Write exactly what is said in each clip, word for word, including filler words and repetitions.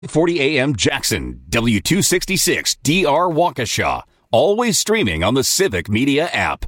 forty A M Jackson, W two sixty-six D R Waukesha. Always streaming on the Civic Media app.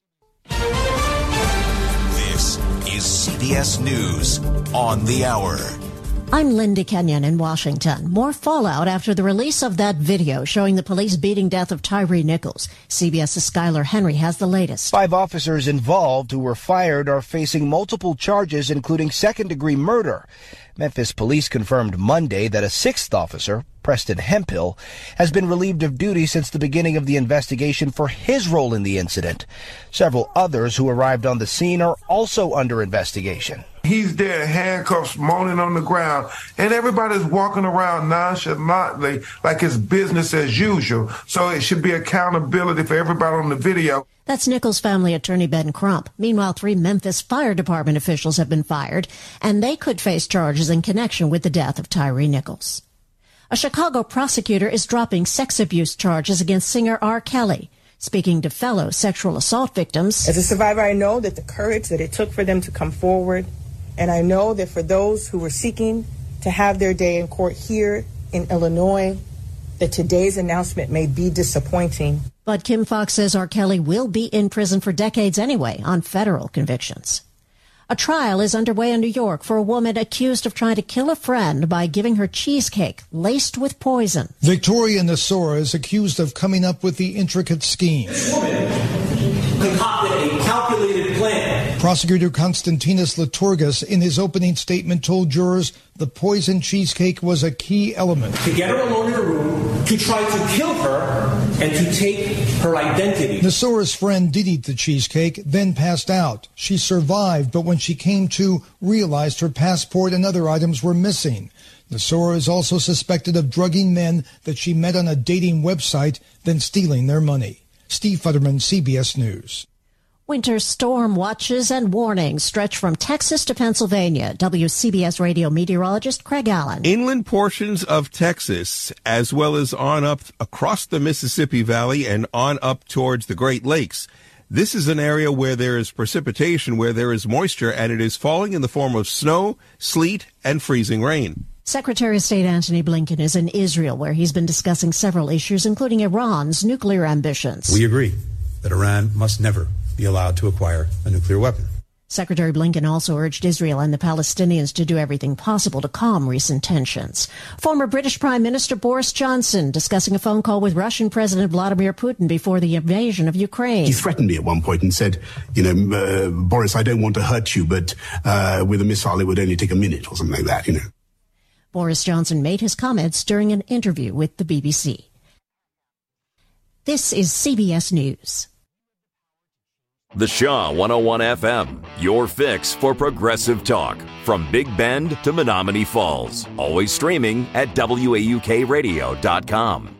This is C B S News on the Hour. I'm Linda Kenyon in Washington. More fallout after the release of that video showing the police beating death of Tyree Nichols. CBS's Skylar Henry has the latest. Five officers involved who were fired are facing multiple charges, including second-degree murder. Memphis police confirmed Monday that a sixth officer, Preston Hemphill, has been relieved of duty since the beginning of the investigation for his role in the incident. Several others who arrived on the scene are also under investigation. He's there, handcuffs, moaning on the ground, and everybody's walking around nonchalantly like it's business as usual. So it should be accountability for everybody on the video. That's Nichols' family attorney Ben Crump. Meanwhile, three Memphis Fire Department officials have been fired, and they could face charges in connection with the death of Tyree Nichols. A Chicago prosecutor is dropping sex abuse charges against singer R. Kelly. Speaking to fellow sexual assault victims, as a survivor, I know that the courage that it took for them to come forward, and I know that for those who were seeking to have their day in court here in Illinois, that today's announcement may be disappointing. But Kim Fox says R. Kelly will be in prison for decades anyway on federal convictions. A trial is underway in New York for a woman accused of trying to kill a friend by giving her cheesecake laced with poison. Victoria Nasora is accused of coming up with the intricate scheme. This woman concocted a calculated plan. Prosecutor Konstantinos Liturgis, in his opening statement, told jurors the poison cheesecake was a key element. To get her alone in a room, to try to kill her, and to take her identity. Nasora's friend did eat the cheesecake, then passed out. She survived, but when she came to, realized her passport and other items were missing. Nasora is also suspected of drugging men that she met on a dating website, then stealing their money. Steve Futterman, C B S News. Winter storm watches and warnings stretch from Texas to Pennsylvania. W C B S radio meteorologist Craig Allen. Inland portions of Texas, as well as on up across the Mississippi Valley and on up towards the Great Lakes. This is an area where there is precipitation, where there is moisture, and it is falling in the form of snow, sleet, and freezing rain. Secretary of State Antony Blinken is in Israel, where he's been discussing several issues, including Iran's nuclear ambitions. We agree that Iran must never be allowed to acquire a nuclear weapon. Secretary Blinken also urged Israel and the Palestinians to do everything possible to calm recent tensions. Former British Prime Minister Boris Johnson discussing a phone call with Russian President Vladimir Putin before the invasion of Ukraine. He threatened me at one point and said, you know, uh, Boris, I don't want to hurt you, but uh, with a missile it would only take a minute or something like that, you know. Boris Johnson made his comments during an interview with the B B C. This is C B S News. The Shaw one oh one F M, your fix for progressive talk. From Big Bend to Menominee Falls. Always streaming at W A U K radio dot com.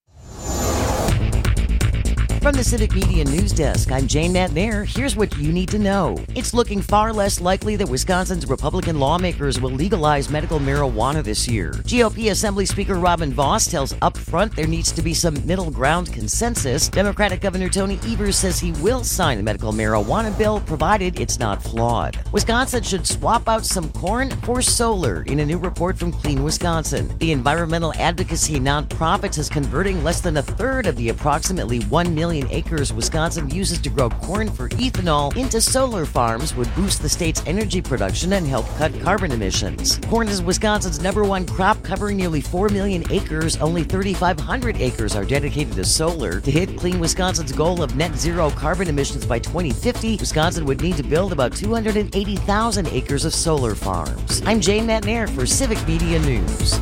From the Civic Media News Desk, I'm Jane Matnair. Here's what you need to know. It's looking far less likely that Wisconsin's Republican lawmakers will legalize medical marijuana this year. G O P Assembly Speaker Robin Vos tells up front there needs to be some middle ground consensus. Democratic Governor Tony Evers says he will sign the medical marijuana bill, provided it's not flawed. Wisconsin should swap out some corn for solar in a new report from Clean Wisconsin. The environmental advocacy nonprofit is converting less than a third of the approximately one million acres Wisconsin uses to grow corn for ethanol into solar farms would boost the state's energy production and help cut carbon emissions. Corn is Wisconsin's number one crop, covering nearly four million acres. Only thirty-five hundred acres are dedicated to solar. To hit Clean Wisconsin's goal of net zero carbon emissions by twenty fifty, Wisconsin would need to build about two hundred eighty thousand acres of solar farms. I'm Jane Matnair for Civic Media News.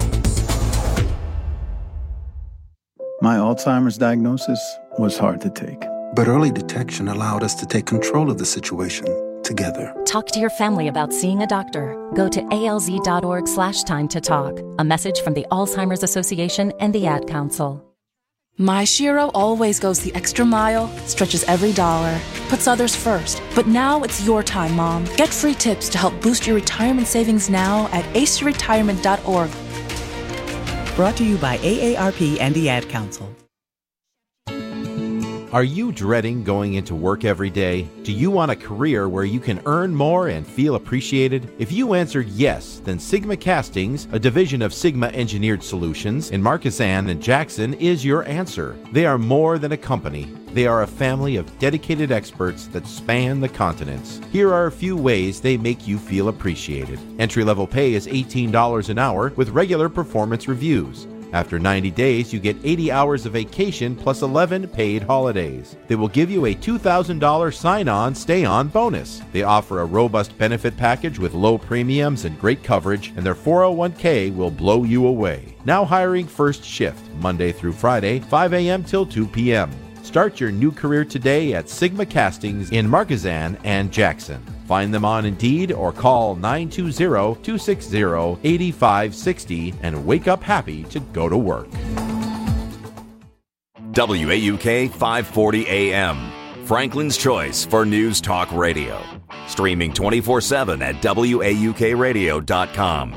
My Alzheimer's diagnosis was hard to take. But early detection allowed us to take control of the situation together. Talk to your family about seeing a doctor. Go to alz.org slash time to talk. A message from the Alzheimer's Association and the Ad Council. My Shiro always goes the extra mile, stretches every dollar, puts others first. But now it's your time, Mom. Get free tips to help boost your retirement savings now at ace your retirement dot org. Brought to you by A A R P and the Ad Council. Are you dreading going into work every day? Do you want a career where you can earn more and feel appreciated? If you answered yes, then Sigma Castings, a division of Sigma Engineered Solutions in Marquezan and Jackson, is your answer. They are more than a company. They are a family of dedicated experts that span the continents. Here are a few ways they make you feel appreciated. Entry-level pay is eighteen dollars an hour with regular performance reviews. After ninety days, you get eighty hours of vacation plus eleven paid holidays. They will give you a two thousand dollars sign-on, stay-on bonus. They offer a robust benefit package with low premiums and great coverage, and their four oh one k will blow you away. Now hiring first shift, Monday through Friday, five a.m. till two p.m. Start your new career today at Sigma Castings in Marquezan and Jackson. Find them on Indeed or call nine two zero, two six zero, eight five six zero and wake up happy to go to work. W A U K five forty A M, Franklin's choice for News Talk Radio. Streaming twenty-four seven at W A U K radio dot com.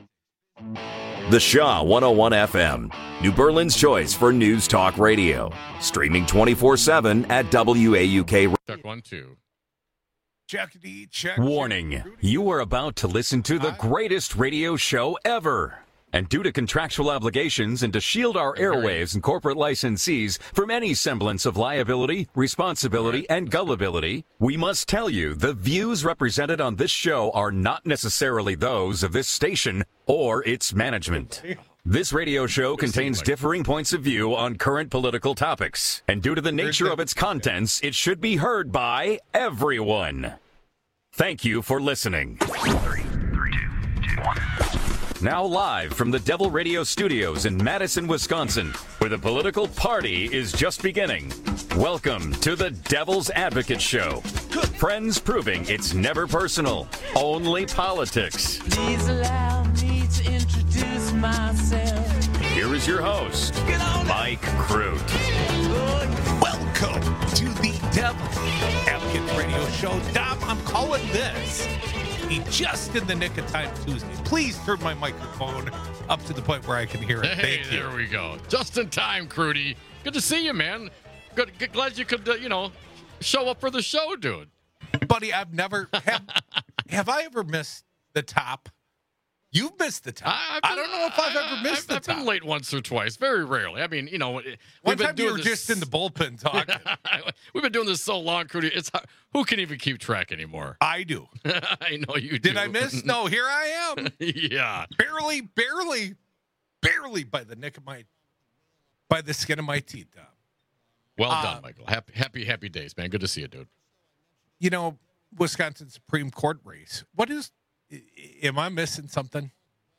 The Shaw one oh one F M, New Berlin's choice for News Talk Radio. Streaming twenty-four seven at W A U K. Check one, two. Check, check. Warning, you are about to listen to the greatest radio show ever. And due to contractual obligations and to shield our airwaves and corporate licensees from any semblance of liability, responsibility, and gullibility, we must tell you the views represented on this show are not necessarily those of this station or its management. This radio show contains differing points of view on current political topics, and due to the nature of its contents, it should be heard by everyone. Thank you for listening. Three, three, two, two, one. Now live from the Devil Radio Studios in Madison, Wisconsin, where the political party is just beginning. Welcome to the Devil's Advocate Show. Friends proving it's never personal, only politics. Please allow me to introduce myself. Here is your host, Mike Crute. Welcome to the Devil's Advocate Radio Show. Dom, I'm calling this just in the nick of time Tuesday. Please turn my microphone up to the point where I can hear it. Hey, Thank you. There we go. Just in time, Crudy. Good to see you, man. Good, good glad you could, uh, you know, show up for the show, dude. Buddy, I've never have, have I ever missed the top? You've missed the top. I, I don't know if I've ever missed I've, the I've top. been late once or twice, very rarely. I mean, you know, One we've been time you doing were this, just in the bullpen talking. We've been doing this so long, Crudy. It's who can even keep track anymore? I do. I know you do. Did I miss? No, here I am. Yeah. Barely, barely, barely by the nick of my, by the skin of my teeth, Dom. Well uh, done, Michael. Happy, happy, happy days, man. Good to see you, dude. You know, Wisconsin Supreme Court race. What is, am I missing something?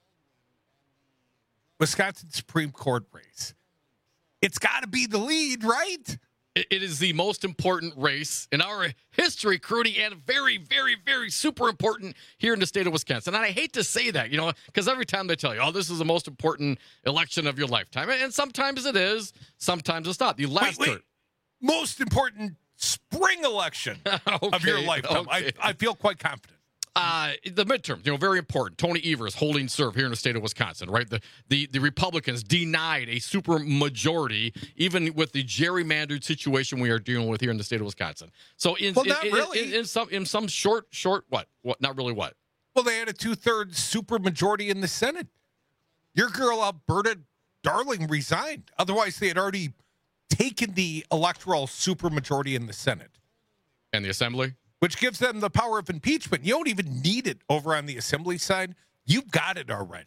Wisconsin Supreme Court race. It's got to be the lead, right? It, it is the most important race in our history, Crudy, and very, very, very super important here in the state of Wisconsin. And I hate to say that, you know, because every time they tell you, oh, this is the most important election of your lifetime. And sometimes it is, sometimes it's not. The last wait, wait. Most important spring election okay, of your lifetime. Okay. I, I feel quite confident. Uh, the midterms, you know, very important. Tony Evers holding serve here in the state of Wisconsin, right? The the, the Republicans denied a super majority, even with the gerrymandered situation we are dealing with here in the state of Wisconsin. So, in well, in, not in, really. in, in some in some short short what what not really what. Well, they had a two thirds super majority in the Senate. Your girl Alberta Darling resigned. Otherwise, they had already taken the electoral super majority in the Senate and the Assembly, which gives them the power of impeachment. You don't even need it over on the Assembly side. You've got it already.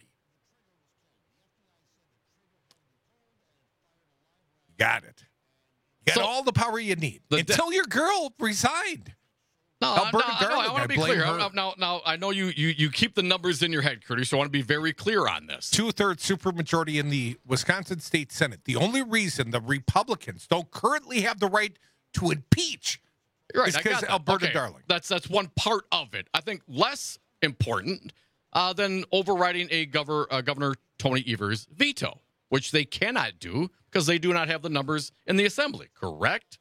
You got it. You got so, all the power you need until de- your girl resigned. No, Alberta no, Darling, no, I want to be clear. Now, now, now, I know you, you you keep the numbers in your head, Curtis, so I want to be very clear on this. Two-thirds supermajority in the Wisconsin State Senate. The only reason the Republicans don't currently have the right to impeach right, is because Alberta okay. Darling. That's that's one part of it. I think less important uh, than overriding a governor, uh, Governor Tony Evers' veto, which they cannot do because they do not have the numbers in the Assembly, correct?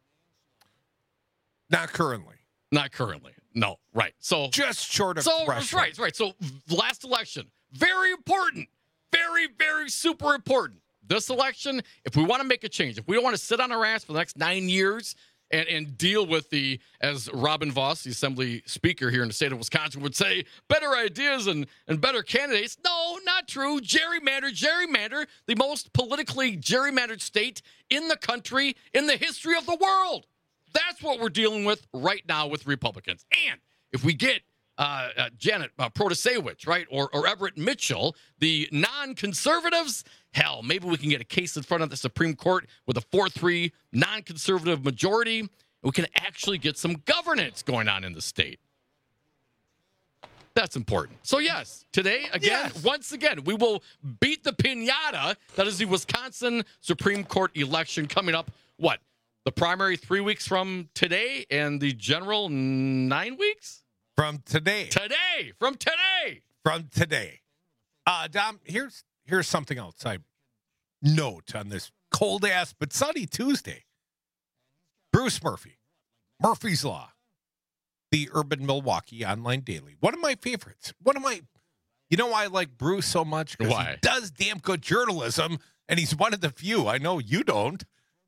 Not currently. Not currently. No, right. So just short of so threshold. right, right. So last election, very important, very, very super important. this election, if we want to make a change, if we don't want to sit on our ass for the next nine years and, and deal with the, as Robin Vos, the Assembly Speaker here in the state of Wisconsin, would say, better ideas and, and better candidates. No, not true. Gerrymander, gerrymander, the most politically gerrymandered state in the country, in the history of the world. That's what we're dealing with right now with Republicans. And if we get uh, uh, Janet uh, Protasewicz, right, or, or Everett Mitchell, the non-conservatives, hell, maybe we can get a case in front of the Supreme Court with a four three non-conservative majority. We can actually get some governance going on in the state. That's important. So, yes, today, again, yes. once again, we will beat the piñata. That is the Wisconsin Supreme Court election coming up, what, the primary three weeks from today and the general nine weeks? From today. Today. From today. From today. Uh, Dom, here's here's something else I note on this cold-ass but sunny Tuesday. Bruce Murphy. Murphy's Law. The Urban Milwaukee Online Daily. One of my favorites. One of my... You know why I like Bruce so much? Because he does damn good journalism, and he's one of the few. I know you don't.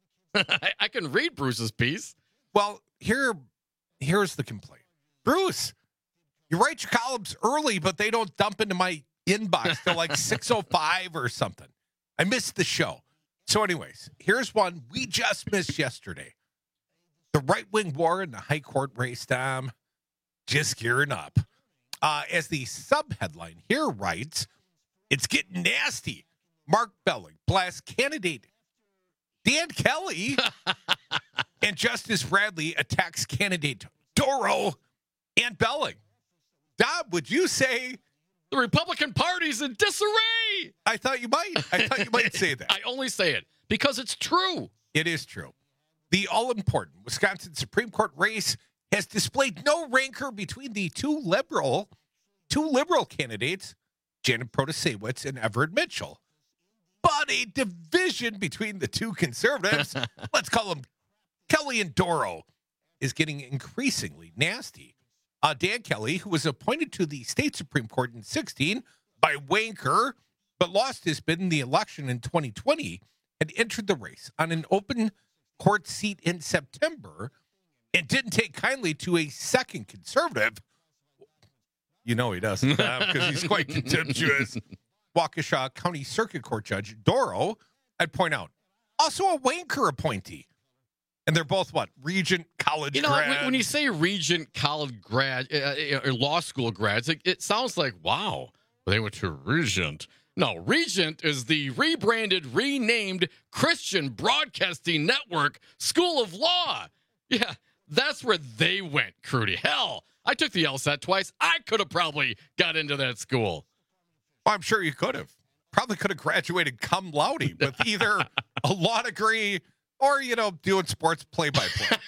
I can read Bruce's piece. Well, here, here's the complaint. Bruce, you write your columns early, but they don't dump into my inbox till like six oh five or something. I missed the show. So anyways, here's one we just missed yesterday. The right-wing war in the high court race, Dom, just gearing up. Uh, as the sub-headline here writes, it's getting nasty. Mark Belling blasts candidate Dan Kelly and Justice Bradley attacks candidate Dorow and Belling. Dom, would you say the Republican Party's in disarray? I thought you might. I thought you might say that. I only say it because it's true. It is true. The all-important Wisconsin Supreme Court race has displayed no rancor between the two liberal, two liberal candidates, Janet Protasewicz and Everett Mitchell. But a division between the two conservatives, let's call them Kelly and Dorow, is getting increasingly nasty. Uh, Dan Kelly, who was appointed to the state Supreme Court in sixteen by wanker, but lost his bid in the election in twenty twenty, had entered the race on an open court seat in September and didn't take kindly to a second conservative. You know he doesn't, because uh, he's quite contemptuous. Waukesha County Circuit Court Judge Dorow, I'd point out, also a wanker appointee. And they're both, what, Regent College you know, grads? When you say Regent College grad, uh, or law school grads, it, it sounds like, wow, they went to Regent. No, Regent is the rebranded, renamed Christian Broadcasting Network School of Law. Yeah, that's where they went, Crudy. Hell, I took the LSAT twice. I could have probably got into that school. Well, I'm sure you could have. Probably could have graduated cum laude with either a law degree or, you know, doing sports play-by-play.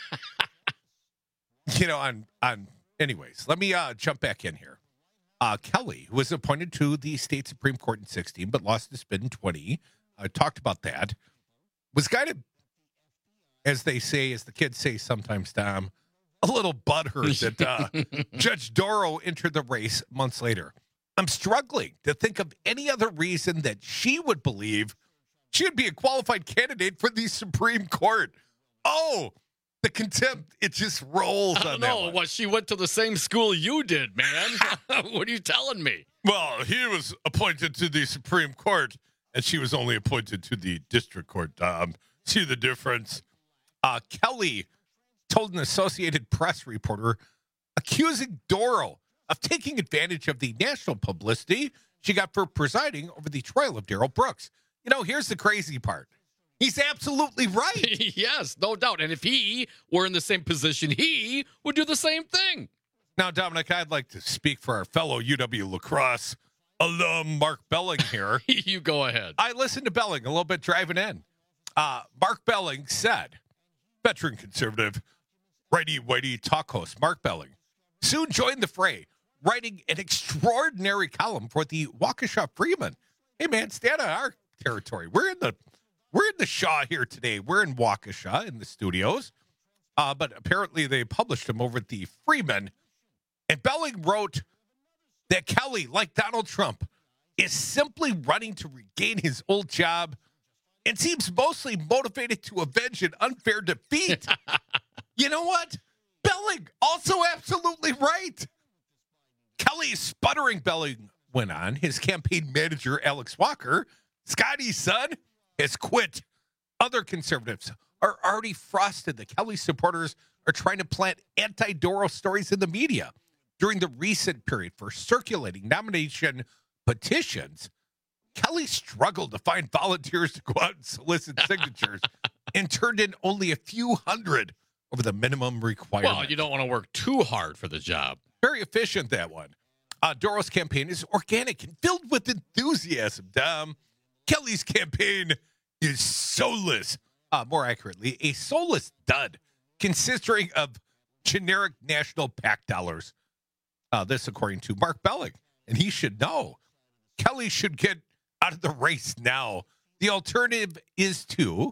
you know, on, on, anyways, let me uh, jump back in here. Uh, Kelly, who was appointed to the state Supreme Court in sixteen, but lost his bid in twenty, I uh, talked about that, was guided, as they say, as the kids say sometimes, Tom, a little butthurt that uh, Judge Dorow entered the race months later. I'm struggling to think of any other reason that she would believe she would be a qualified candidate for the Supreme Court. Oh, the contempt, it just rolls I don't on know. that one. Well, she went to the same school you did, man. What are you telling me? Well, he was appointed to the Supreme Court, and she was only appointed to the district court. Um, see the difference? Uh, Kelly told an Associated Press reporter accusing Dorow of taking advantage of the national publicity she got for presiding over the trial of Darrell Brooks. You know, here's the crazy part. He's absolutely right. Yes, no doubt. And if he were in the same position, he would do the same thing. Now, Dominic, I'd like to speak for our fellow U W lacrosse alum Mark Belling here. You go ahead. I listened to Belling a little bit driving in. Uh, Mark Belling said, veteran conservative, righty-whitey talk host Mark Belling soon joined the fray, writing an extraordinary column for the Waukesha Freeman. Hey, man, stay out of our territory. We're in the we're in the Shaw here today. We're in Waukesha in the studios, uh, but apparently they published him over at the Freeman. And Belling wrote that Kelly, like Donald Trump, is simply running to regain his old job and seems mostly motivated to avenge an unfair defeat. You know what? Belling, also absolutely right. Kelly's sputtering Belling went on. His campaign manager, Alex Walker, Scotty's son, has quit. Other conservatives are already frosted. The Kelly supporters are trying to plant anti-Doro stories in the media. During the recent period for circulating nomination petitions, Kelly struggled to find volunteers to go out and solicit signatures and turned in only a few hundred over the minimum requirement. Well, you don't want to work too hard for the job. Very efficient, that one. Uh, Doro's campaign is organic and filled with enthusiasm, Dom. Kelly's campaign is soulless. Uh, more accurately, a soulless dud consisting of generic national PAC dollars. Uh, this according to Mark Belling. And he should know. Kelly should get out of the race now. The alternative is to,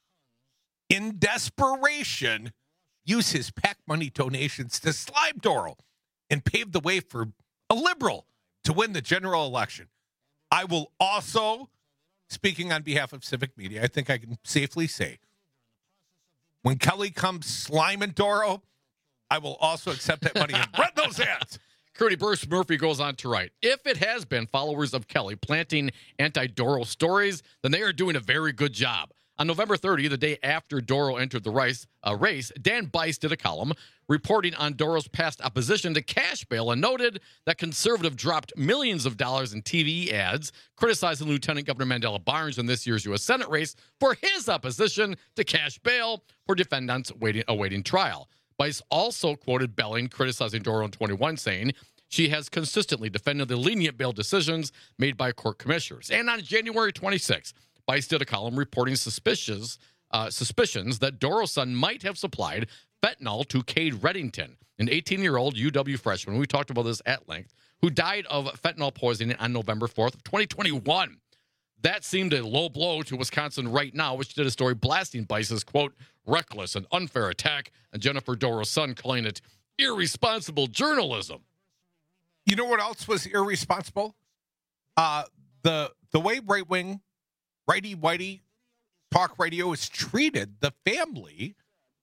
in desperation, use his PAC money donations to slime Doro and pave the way for a liberal to win the general election. I will also, speaking on behalf of Civic Media, I think I can safely say, when Kelly comes sliming Doro, I will also accept that money and run those ads. Crudy, Bruce Murphy goes on to write, if it has been followers of Kelly planting anti-Doro stories, then they are doing a very good job. On November thirtieth, the day after Doro entered the race, uh, race, Dan Bice did a column reporting on Doro's past opposition to cash bail and noted that conservative dropped millions of dollars in T V ads criticizing Lieutenant Governor Mandela Barnes in this year's U S Senate race for his opposition to cash bail for defendants waiting, awaiting trial. Bice also quoted Belling criticizing Doro in twenty-one, saying she has consistently defended the lenient bail decisions made by court commissioners. And on January twenty-sixth, Bice did a column reporting suspicious, uh, suspicions that Doro's son might have supplied fentanyl to Cade Reddington, an eighteen-year-old U W freshman, we talked about this at length, who died of fentanyl poisoning on November fourth of twenty twenty-one. That seemed a low blow to Wisconsin Right Now, which did a story blasting Bice's, quote, reckless and unfair attack, and Jennifer Doro's son calling it irresponsible journalism. You know what else was irresponsible? Uh, the the way right-wing, righty-whitey talk radio has treated the family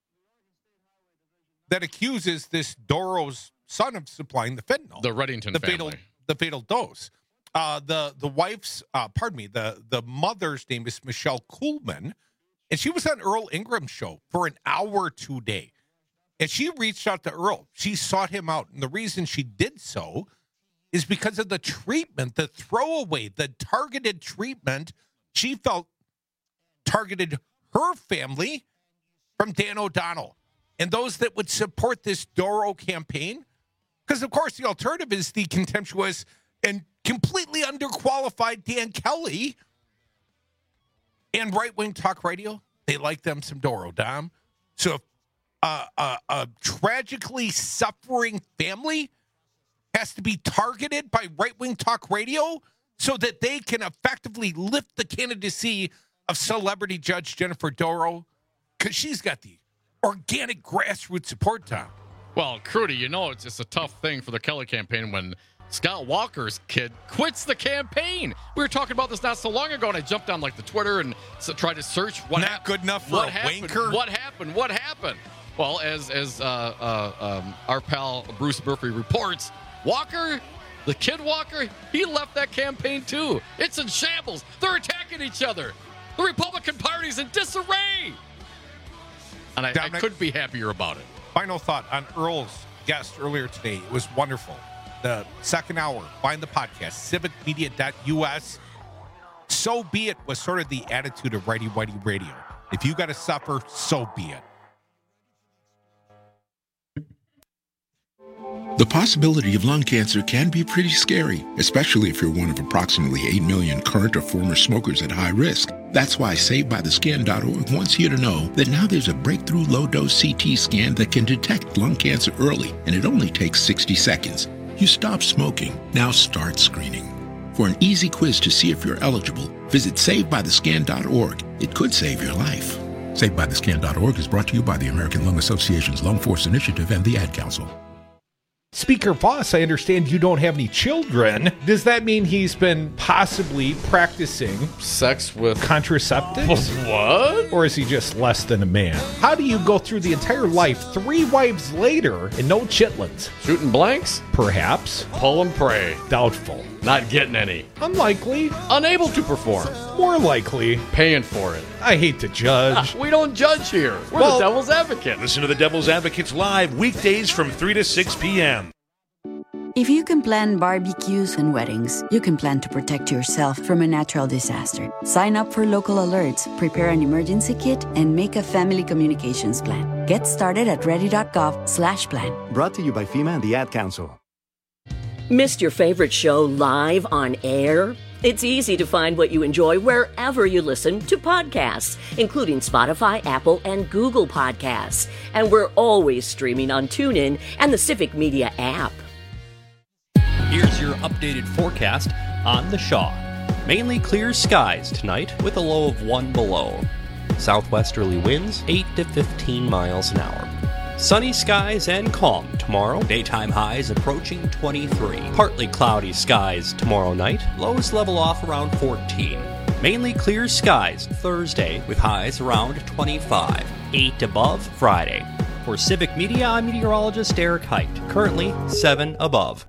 that accuses this Doro's son of supplying the fentanyl. The Reddington the family. Fatal, the fatal dose. Uh, the the wife's, uh, pardon me, the, the mother's name is Michelle Kuhlman, and she was on Earl Ingram's show for an hour today. And she reached out to Earl. She sought him out. And the reason she did so is because of the treatment, the throwaway, the targeted treatment she felt targeted her family from Dan O'Donnell and those that would support this Doro campaign. Because, of course, the alternative is the contemptuous and completely underqualified Dan Kelly and right-wing talk radio. They like them some Doro, Dom. So if uh, uh, a tragically suffering family has to be targeted by right-wing talk radio so that they can effectively lift the candidacy of celebrity judge Jennifer Doro, because she's got the organic grassroots support, Tom. Well, Crudy, you know it's just a tough thing for the Kelly campaign when Scott Walker's kid quits the campaign. We were talking about this not so long ago, and I jumped on like the Twitter and so, tried to search what not hap- good enough for what a happened, wanker. What happened? What happened? Well, as as uh, uh, um, our pal Bruce Murphy reports, Walker, the kid Walker, he left that campaign too. It's in shambles. They're attacking each other. The Republican Party's in disarray. And I, I couldn't be happier about it. Final thought on Earl's guest earlier today. It was wonderful. The second hour, find the podcast, civic media dot U S. So be it was sort of the attitude of Righty Whitey Radio. If you got to suffer, so be it. The possibility of lung cancer can be pretty scary, especially if you're one of approximately eight million current or former smokers at high risk. That's why Saved By The Scan dot org wants you to know that now there's a breakthrough low-dose C T scan that can detect lung cancer early, and it only takes sixty seconds. You stop smoking, now start screening. For an easy quiz to see if you're eligible, visit Saved By The Scan dot org. It could save your life. Saved By The Scan dot org is brought to you by the American Lung Association's Lung Force Initiative and the Ad Council. Speaker Voss, I understand you don't have any children. Does that mean he's been possibly practicing sex with contraceptives? What? Or is he just less than a man? How do you go through the entire life three wives later and no chitlins? Shooting blanks? Perhaps. Pull and pray. Doubtful. Not getting any. Unlikely. Unable to perform. More likely. Paying for it. I hate to judge. We don't judge here. We're Well, the Devil's Advocate. Listen to the Devil's Advocates live weekdays from three to six p.m. If you can plan barbecues and weddings, you can plan to protect yourself from a natural disaster. Sign up for local alerts, prepare an emergency kit, and make a family communications plan. Get started at ready.gov slash plan. Brought to you by FEMA and the Ad Council. Missed your favorite show live on air? It's easy to find what you enjoy wherever you listen to podcasts, including Spotify, Apple, and Google Podcasts. And we're always streaming on TuneIn and the Civic Media app. Here's your updated forecast on the Shaw. Mainly clear skies tonight with a low of one below. Southwesterly winds eight to fifteen miles an hour. Sunny skies and calm tomorrow. Daytime highs approaching twenty-three. Partly cloudy skies tomorrow night. Lows level off around fourteen. Mainly clear skies Thursday with highs around twenty-five. eight above Friday. For Civic Media, I'm meteorologist Eric Height. Currently seven above.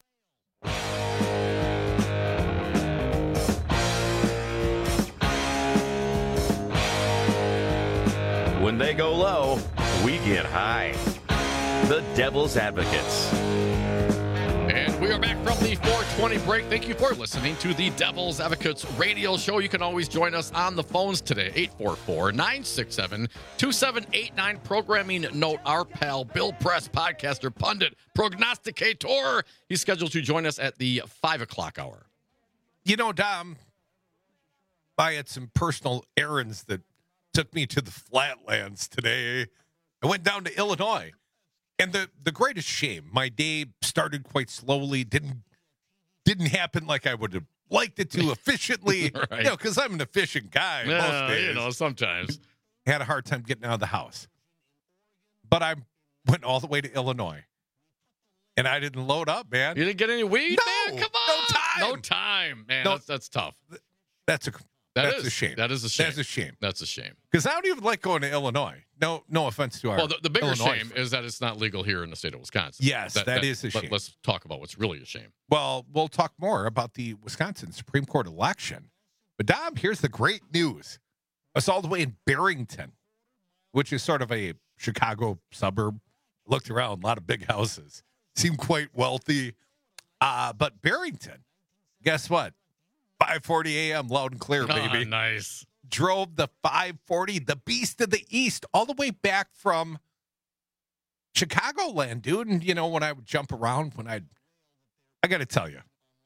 When they go low, we get high. The Devil's Advocates. And we are back from the four twenty break. Thank you for listening to the Devil's Advocates radio show. You can always join us on the phones today. eight four four, nine six seven, two seven eight nine. Programming note, our pal Bill Press, podcaster, pundit, prognosticator. He's scheduled to join us at the five o'clock hour. You know, Dom, I had some personal errands that took me to the flatlands today. I went down to Illinois. And the, the greatest shame, my day started quite slowly, didn't didn't happen like I would have liked it to efficiently, Right. you know, because I'm an efficient guy Yeah, most days. you know, sometimes. Had a hard time getting out of the house. But I went all the way to Illinois. And I didn't load up, man. You didn't get any weed, No, man? Come on. no time. No time, man. No. That's, that's tough. That's a That that's is- a shame. That is a shame. That's a shame. That's a shame. Because I don't even like going to Illinois. No, no offense to our Well, the, the bigger Illinois shame friends. is that it's not legal here in the state of Wisconsin. Yes, that is a but shame. Let's talk about what's really a shame. Well, we'll talk more about the Wisconsin Supreme Court election. But, Dom, here's the great news. It's all the way in Barrington, which is sort of a Chicago suburb. Looked around, a lot of big houses. Seemed quite wealthy. Uh, but Barrington, guess what? five forty a.m., loud and clear, baby. Oh, nice. Drove the five forty, the Beast of the East, all the way back from Chicagoland, dude. And, you know, when I would jump around, when I'd, I got to tell you,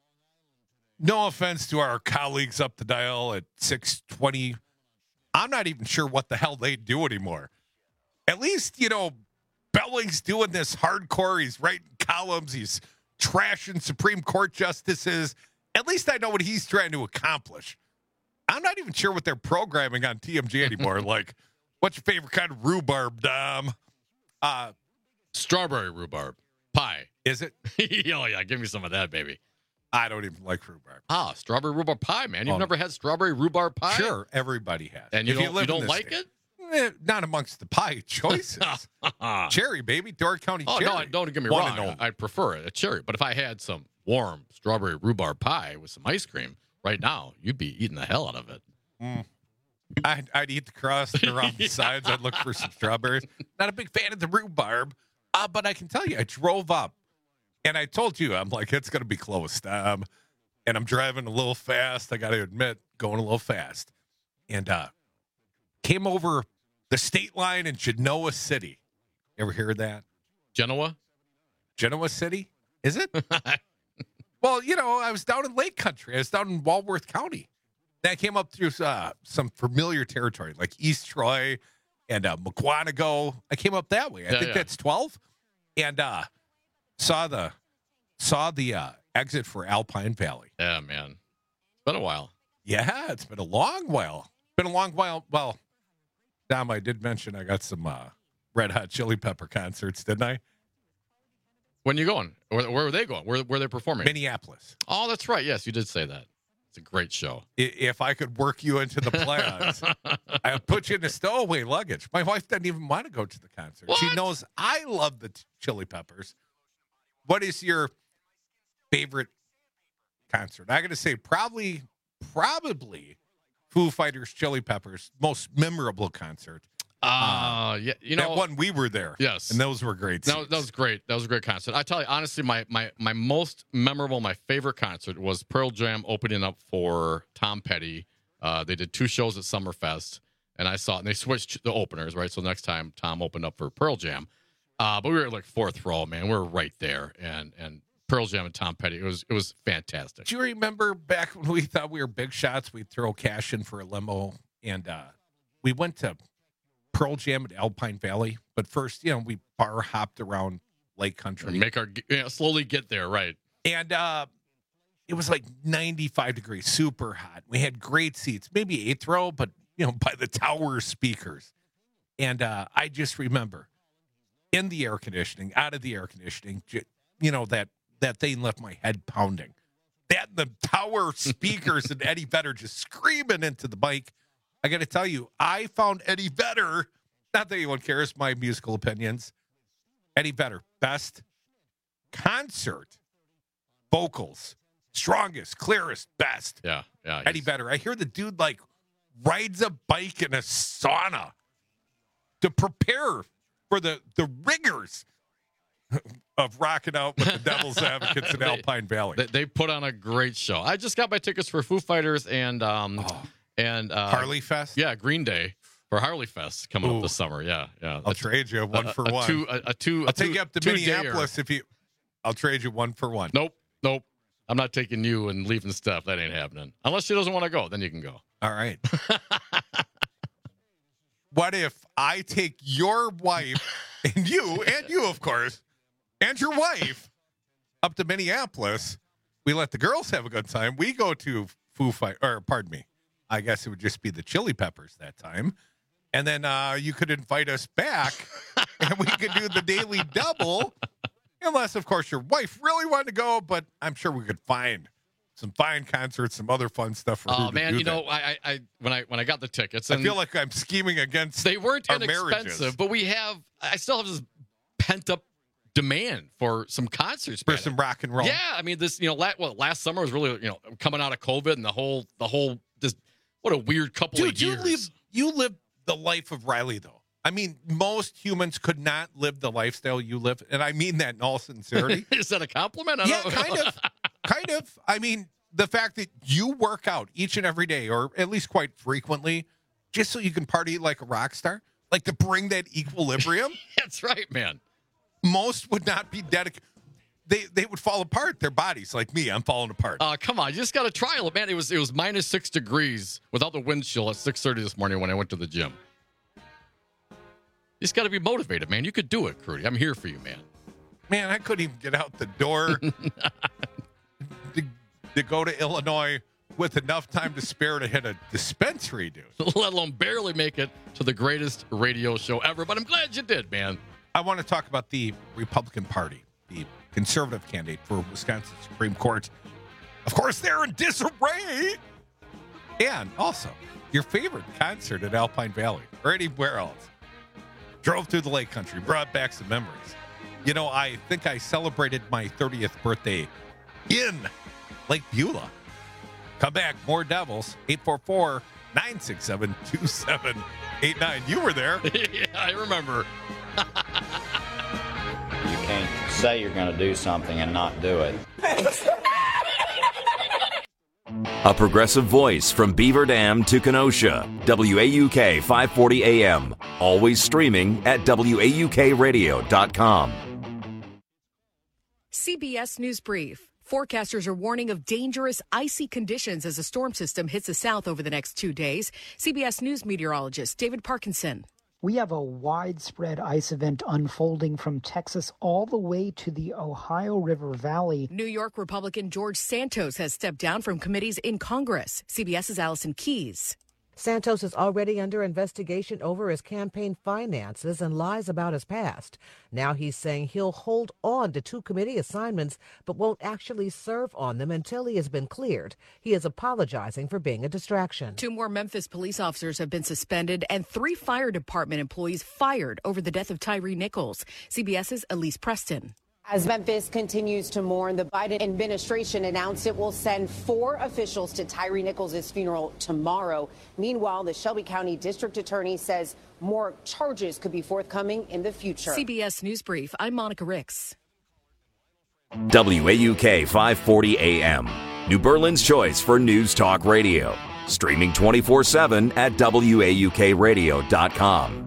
no offense to our colleagues up the dial at six twenty, I'm not even sure what the hell they do anymore. At least, you know, Belling's doing this hardcore. He's writing columns. He's trashing Supreme Court justices. At least I know what he's trying to accomplish. I'm not even sure what they're programming on T M G anymore. Like, what's your favorite kind of rhubarb, Dom? Uh, Strawberry rhubarb pie. Is it? Oh, yeah. Give me some of that, baby. I don't even like rhubarb. Ah, strawberry rhubarb pie, man. You've Oh. never had strawberry rhubarb pie? Sure, everybody has. And you If don't, you live in don't this like state. it? Eh, not amongst the pie choices. Cherry, baby. Door County Oh, cherry. no, don't get me One wrong. and only. I prefer it, a cherry. But if I had some warm strawberry rhubarb pie with some ice cream right now, you'd be eating the hell out of it. Mm. I'd, I'd eat the crust and around the sides. I'd look for some strawberries. Not a big fan of the rhubarb, uh, but I can tell you, I drove up, and I told you, I'm like, it's going to be close. Um, and I'm driving a little fast. I got to admit, going a little fast. And uh, came over the state line in Genoa City. Ever hear of that? Genoa? Genoa City? Is it? Well, you know, I was down in Lake Country. I was down in Walworth County. Then I came up through uh, some familiar territory, like East Troy and uh, McQuanago. I came up that way. I Yeah, think yeah. that's twelve. And uh, saw the saw the uh, exit for Alpine Valley. Yeah, man. It's been a while. Yeah, it's been a long while. Been a long while. Well, Dom, I did mention I got some uh, Red Hot Chili Pepper concerts, didn't I? When are you going? Where, where were they going? Where were they performing? Minneapolis. Oh, that's right. Yes, you did say that. It's a great show. If I could work you into the plans, I would put you in the stowaway luggage. My wife doesn't even want to go to the concert. What? She knows I love the Chili Peppers. What is your favorite concert? I got to say, probably, probably Foo Fighters, Chili Peppers, most memorable concert. Uh, yeah, you know, that one we were there. Yes, and those were great. That, that was great. That was a great concert. I tell you honestly, my my my most memorable, my favorite concert was Pearl Jam opening up for Tom Petty. Uh, they did two shows at Summerfest, and I saw it. And they switched the openers, right? So next time Tom opened up for Pearl Jam, uh, but we were like fourth row, man. We were right there, and and Pearl Jam and Tom Petty. It was it was fantastic. Do you remember back when we thought we were big shots? We'd throw cash in for a limo, and uh, we went to Pearl Jam at Alpine Valley, but first, you know, we bar hopped around Lake Country, make our you know, slowly get there, right? And uh, it was like ninety-five degrees, super hot. We had great seats, maybe eighth row, but you know, by the tower speakers. And uh, I just remember in the air conditioning, out of the air conditioning, you know, that that thing left my head pounding. That the tower speakers and Eddie Vedder just screaming into the mic. I got to tell you, I found Eddie Vedder, not that anyone cares my musical opinions, Eddie Vedder, best concert, vocals, strongest, clearest, best. Yeah, yeah. Eddie Vedder. I hear the dude like rides a bike in a sauna to prepare for the, the rigors of rocking out with the Devil's Advocates in they, Alpine Valley. They, they put on a great show. I just got my tickets for Foo Fighters and um, oh. and uh, Harley Fest. Yeah, Green Day for Harley Fest coming Ooh. up this summer. Yeah, yeah. I'll trade you one a, for a one. Two, a, a two. I'll a take two, you up to two Minneapolis if you. I'll trade you one for one. Nope, nope. I'm not taking you and leaving Steph. That ain't happening. Unless she doesn't want to go, then you can go. All right. What if I take your wife and you and you, of course, and your wife up to Minneapolis? We let the girls have a good time. We go to Foo Fight, or pardon me, I guess it would just be the Chili Peppers that time. And then uh, you could invite us back, and we could do the daily double. Unless, of course, your wife really wanted to go, but I'm sure we could find some fine concerts, some other fun stuff for her Oh to man, do you that. know, I, I, when I, when I got the tickets, I and feel like I'm scheming against. they weren't our inexpensive, marriages. but we have, I still have this pent up demand for some concerts, For man. some rock and roll. Yeah, I mean, this, you know, last, well, last summer was really, you know, coming out of COVID and the whole, the whole, this, what a weird couple Dude, of you years. live, you live the life of Riley, though. I mean, most humans could not live the lifestyle you live, and I mean that in all sincerity. Is that a compliment? I Yeah, don't- kind of, kind of. I mean, the fact that you work out each and every day, or at least quite frequently, just so you can party like a rock star, like to bring that equilibrium. That's right, man. Most would not be dedicated. They they would fall apart. Their bodies, like me, I'm falling apart. Uh, come on, you just got to trial it, man. It was it was minus six degrees without the wind chill at six thirty this morning when I went to the gym. You just got to be motivated, man. You could do it, Crudy. I'm here for you, man. Man, I couldn't even get out the door to, to go to Illinois with enough time to spare to hit a dispensary, dude. Let alone barely make it to the greatest radio show ever. But I'm glad you did, man. I want to talk about the Republican Party, the conservative candidate for Wisconsin Supreme Court. Of course, they're in disarray. And also, your favorite concert at Alpine Valley or anywhere else. Drove through the Lake Country, brought back some memories. You know, I think I celebrated my thirtieth birthday in Lake Beulah. Come back, more Devils, eight four four, nine six seven, two seven eight nine. You were there. Yeah, I remember. You can't say you're going to do something and not do it. A progressive voice from Beaver Dam to Kenosha. W A U K five forty A M. Always streaming at W A U K radio dot com. C B S News Brief. Forecasters are warning of dangerous, icy conditions as a storm system hits the south over the next two days. C B S News meteorologist David Parkinson. We have a widespread ice event unfolding from Texas all the way to the Ohio River Valley. New York Republican George Santos has stepped down from committees in Congress. CBS's Allison Keyes. Santos is already under investigation over his campaign finances and lies about his past. Now he's saying he'll hold on to two committee assignments but won't actually serve on them until he has been cleared. He is apologizing for being a distraction. Two more Memphis police officers have been suspended and three fire department employees fired over the death of Tyree Nichols. CBS's Elise Preston. As Memphis continues to mourn, the Biden administration announced it will send four officials to Tyree Nichols' funeral tomorrow. Meanwhile, the Shelby County District Attorney says more charges could be forthcoming in the future. C B S News Brief, I'm Monica Ricks. W A U K five forty A M, New Berlin's choice for News Talk Radio. Streaming twenty-four seven at W A U K radio dot com.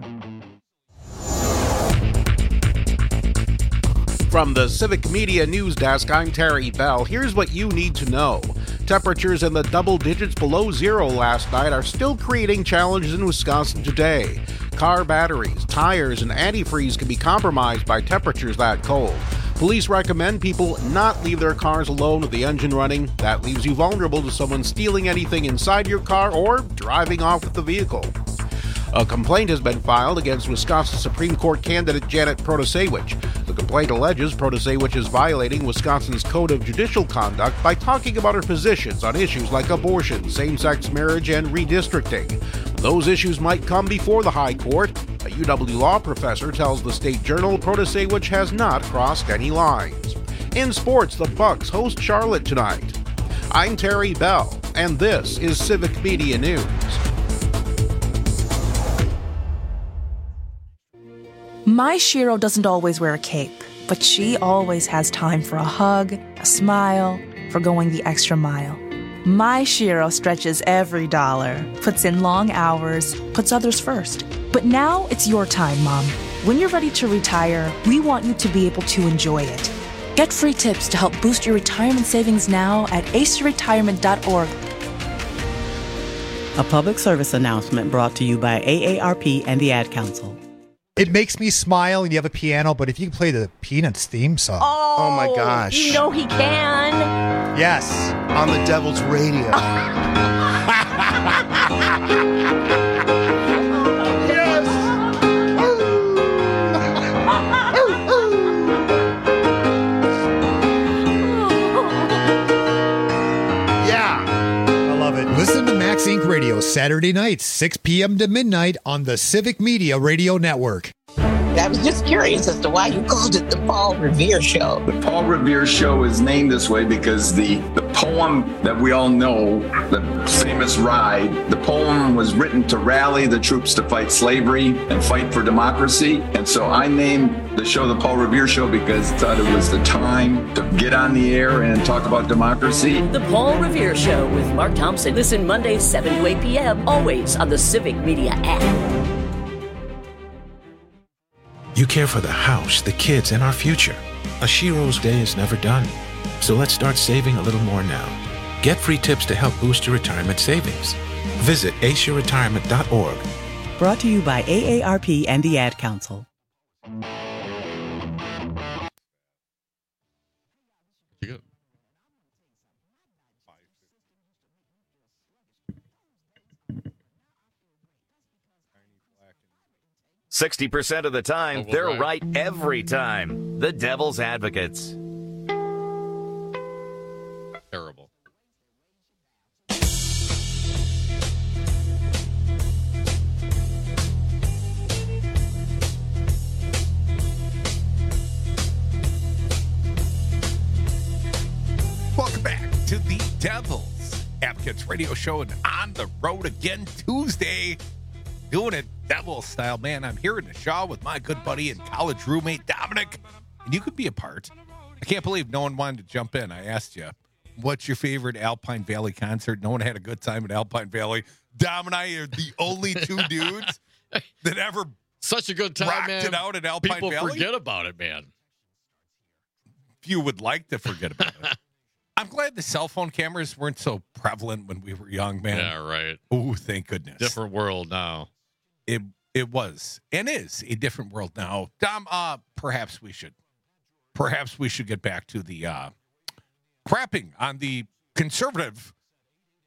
From the Civic Media News Desk, I'm Terry Bell. Here's what you need to know. Temperatures in the double digits below zero last night are still creating challenges in Wisconsin today. Car batteries, tires, and antifreeze can be compromised by temperatures that cold. Police recommend people not leave their cars alone with the engine running. That leaves you vulnerable to someone stealing anything inside your car or driving off with the vehicle. A complaint has been filed against Wisconsin Supreme Court candidate Janet Protasewicz. The complaint alleges Protasewicz is violating Wisconsin's Code of Judicial Conduct by talking about her positions on issues like abortion, same-sex marriage, and redistricting. Those issues might come before the High Court. A U W law professor tells the State Journal Protasewicz has not crossed any lines. In sports, the Bucks host Charlotte tonight. I'm Terry Bell, and this is Civic Media News. My Shiro doesn't always wear a cape, but she always has time for a hug, a smile, for going the extra mile. My Shiro stretches every dollar, puts in long hours, puts others first. But now it's your time, Mom. When you're ready to retire, we want you to be able to enjoy it. Get free tips to help boost your retirement savings now at ace your retirement dot org. A public service announcement brought to you by A A R P and the Ad Council. It makes me smile and you have a piano, but if you can play the Peanuts theme song. Oh, oh my gosh. You know he can. Yes. On the Devil's Radio. Yes. Yeah. I love it. Listen to Max Incorporated. Radio Saturday nights, six p.m. to midnight on the Civic Media Radio Network. I was just curious as to why you called it the Paul Revere Show. The Paul Revere Show is named this way because the, the poem that we all know, the famous Ride, the poem was written to rally the troops to fight slavery and fight for democracy. And so I named the show the Paul Revere Show because I thought it was the time to get on the air and talk about democracy. The Paul Revere Show with Mark Thompson. Listen Mondays, seven to eight p.m., always on the Civic Media app. You care for the house, the kids, and our future. A Shiro's day is never done. So let's start saving a little more now. Get free tips to help boost your retirement savings. Visit ace your retirement dot org. Brought to you by A A R P and the Ad Council. sixty percent of the time, they're right every time. The Devil's Advocates. Terrible. Welcome back to the Devil's Advocates Radio Show and On the Road Again Tuesday. Doing it devil style, man. I'm here in the Shaw with my good buddy and college roommate, Dominic. And you could be a part. I can't believe no one wanted to jump in. I asked you, what's your favorite Alpine Valley concert? No one had a good time at Alpine Valley. Dom and I are the only two dudes that ever such a good time, rocked man. it out at Alpine People Valley. forget about it, man. If you would like to forget about it. I'm glad the cell phone cameras weren't so prevalent when we were young, man. Yeah, right. Oh, thank goodness. Different world now. It it was and is a different world now. Dom, uh, perhaps we should perhaps we should get back to the uh, crapping on the conservative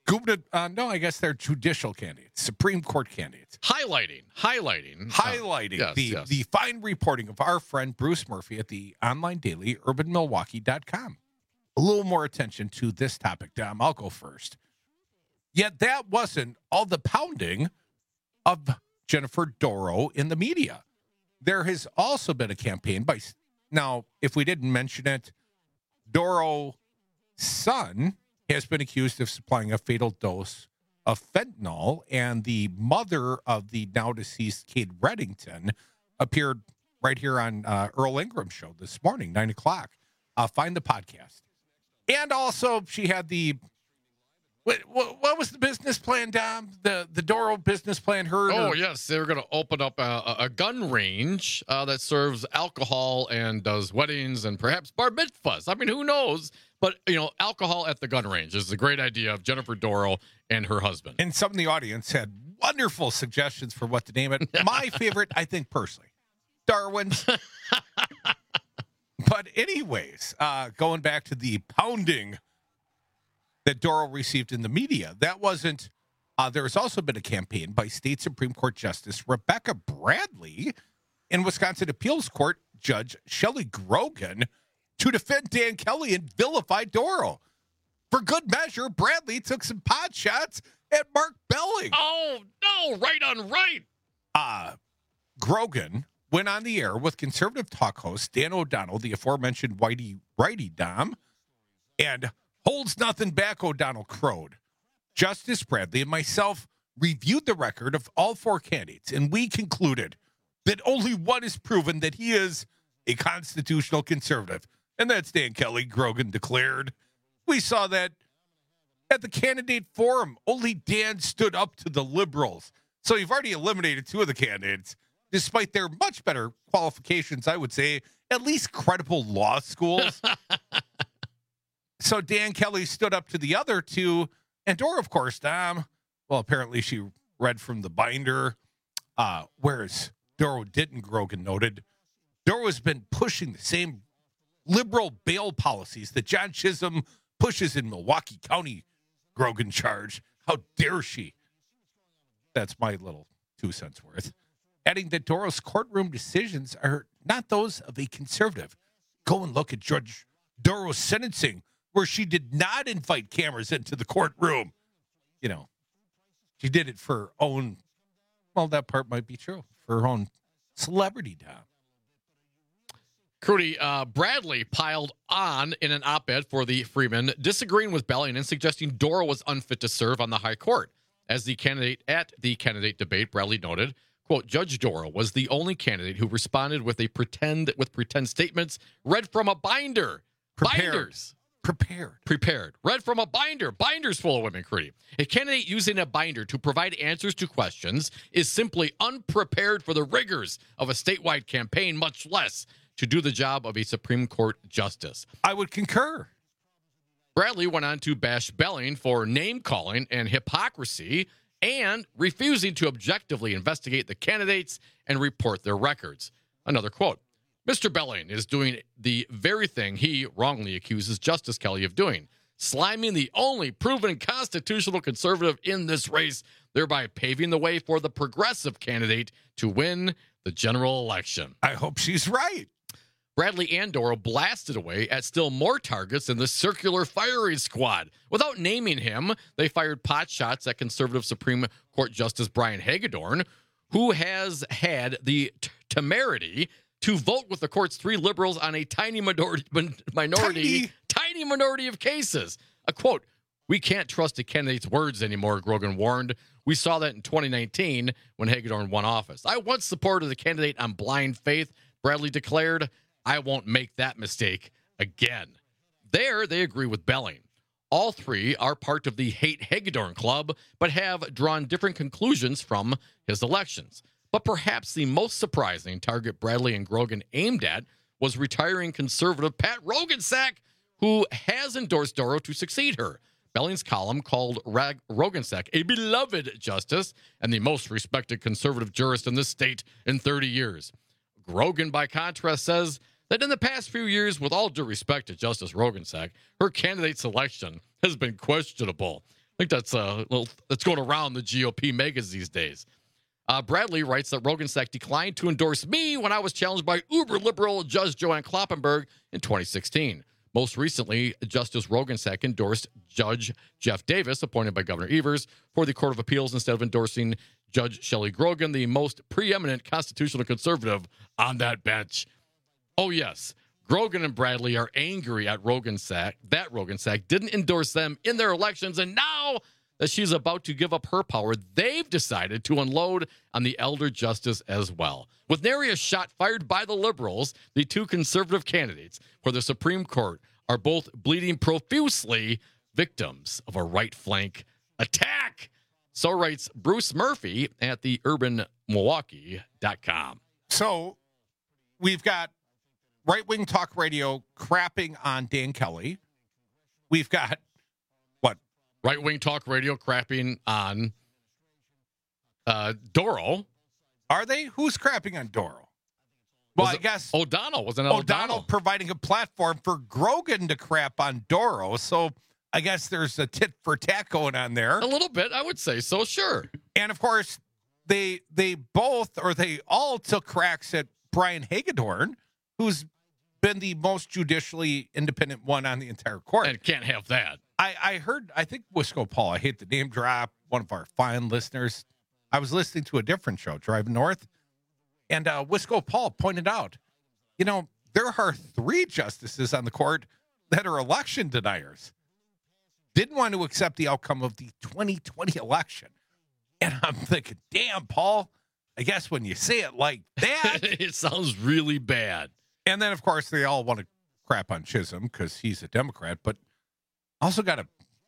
Gubernor, uh, no, I guess they're judicial candidates, Supreme Court candidates. Highlighting, highlighting. Highlighting uh, yes, the, yes. the fine reporting of our friend Bruce Murphy at the online daily urban milwaukee dot com. A little more attention to this topic, Dom. I'll go first. Yet that wasn't all the pounding of Jennifer Dorow in the media. There has also been a campaign by, now, if we didn't mention it, Dorow's son has been accused of supplying a fatal dose of fentanyl, and the mother of the now deceased Kate Reddington appeared right here on uh, Earl Ingram's show this morning, nine o'clock. Uh, find the podcast. And also, she had the what, what, what was the business plan, Dom? The the Dorow business plan. Her. Oh or, yes, they were going to open up a, a gun range uh, that serves alcohol and does weddings and perhaps bar mitzvahs. I mean, who knows? But you know, alcohol at the gun range is a great idea of Jennifer Dorow and her husband. And some of the audience had wonderful suggestions for what to name it. My favorite, I think personally, Darwin's. But anyways, uh, going back to the pounding that Dorow received in the media, that wasn't, uh, there has also been a campaign by State Supreme Court Justice Rebecca Bradley and Wisconsin Appeals Court Judge Shelley Grogan to defend Dan Kelly and vilify Dorow. For good measure, Bradley took some pot shots at Mark Belling. Oh, no, right on right. Uh, Grogan went on the air with conservative talk host Dan O'Donnell, the aforementioned Whitey Righty Dom, and holds nothing back, O'Donnell crowed. Justice Bradley and myself reviewed the record of all four candidates, and we concluded that only one has proven that he is a constitutional conservative, and that's Dan Kelly, Grogan declared. We saw that at the candidate forum. Only Dan stood up to the liberals. So you've already eliminated two of the candidates, despite their much better qualifications, I would say, at least credible law schools. So Dan Kelly stood up to the other two. And Dorow, of course, Dom, well, apparently she read from the binder, uh, whereas Dorow didn't, Grogan noted. Dorow has been pushing the same liberal bail policies that John Chisholm pushes in Milwaukee County, Grogan charged. How dare she? That's my little two cents worth. Adding that Dorow's courtroom decisions are not those of a conservative. Go and look at Judge Dorow's sentencing, where she did not invite cameras into the courtroom. You know, she did it for her own, well, that part might be true, for her own celebrity time. Crudy, uh, Bradley piled on in an op-ed for the Freeman, disagreeing with Belling and suggesting Dorow was unfit to serve on the high court. As the candidate at the candidate debate, Bradley noted, quote, Judge Dorow was the only candidate who responded with a pretend with pretend statements read from a binder. Prepared. Binders. Prepared. Prepared. Read from a binder. Binders full of women, Crudy. A candidate using a binder to provide answers to questions is simply unprepared for the rigors of a statewide campaign, much less to do the job of a Supreme Court justice. I would concur. Bradley went on to bash Belling for name-calling and hypocrisy and refusing to objectively investigate the candidates and report their records. Another quote, Mister Belling is doing the very thing he wrongly accuses Justice Kelly of doing, sliming the only proven constitutional conservative in this race, thereby paving the way for the progressive candidate to win the general election. I hope she's right. Bradley and Dorow blasted away at still more targets in the circular firing squad. Without naming him, they fired pot shots at conservative Supreme Court Justice Brian Hagedorn, who has had the t- temerity to vote with the court's three liberals on a tiny minority, minority tiny. tiny minority of cases. A quote, we can't trust a candidate's words anymore, Grogan warned. We saw that in twenty nineteen when Hagedorn won office. I once supported the candidate on blind faith, Bradley declared. I won't make that mistake again. There, they agree with Belling. All three are part of the Hate Hagedorn Club, but have drawn different conclusions from his elections. But perhaps the most surprising target Bradley and Grogan aimed at was retiring conservative Pat Roggensack, who has endorsed Dorow to succeed her. Belling's column called Rag- Roggensack a beloved justice and the most respected conservative jurist in this state in thirty years. Grogan, by contrast, says that in the past few years, with all due respect to Justice Roggensack, her candidate selection has been questionable. think that's uh, little, that's going around the G O P megas these days. Uh, Bradley writes that Roggensack declined to endorse me when I was challenged by uber-liberal Judge Joanne Kloppenberg in twenty sixteen. Most recently, Justice Roggensack endorsed Judge Jeff Davis, appointed by Governor Evers, for the Court of Appeals instead of endorsing Judge Shelley Grogan, the most preeminent constitutional conservative on that bench. Oh, yes. Grogan and Bradley are angry at Roggensack, that Roggensack didn't endorse them in their elections, and now that she's about to give up her power, they've decided to unload on the elder justice as well. With nary a shot fired by the liberals, the two conservative candidates for the Supreme Court are both bleeding profusely, victims of a right flank attack. So writes Bruce Murphy at the urban milwaukee dot com. So we've got right-wing talk radio crapping on Dan Kelly. We've got what? Right-wing talk radio crapping on uh, Dorow. Are they? Who's crapping on Dorow? Well, Was I guess O'Donnell wasn't it O'Donnell, O'Donnell providing a platform for Grogan to crap on Dorow. So I guess there's a tit for tat going on there. A little bit, I would say so, sure. And of course, they they both or they all took cracks at Brian Hagedorn, who's been the most judicially independent one on the entire court. And can't have that. I, I heard, I think Wisco Paul, I hate the name drop, one of our fine listeners. I was listening to a different show, Driving North, and uh, Wisco Paul pointed out, you know, there are three justices on the court that are election deniers. Didn't want to accept the outcome of the twenty twenty election. And I'm thinking, damn, Paul, I guess when you say it like that, it sounds really bad. And then, of course, they all want to crap on Chisholm because he's a Democrat, but also got to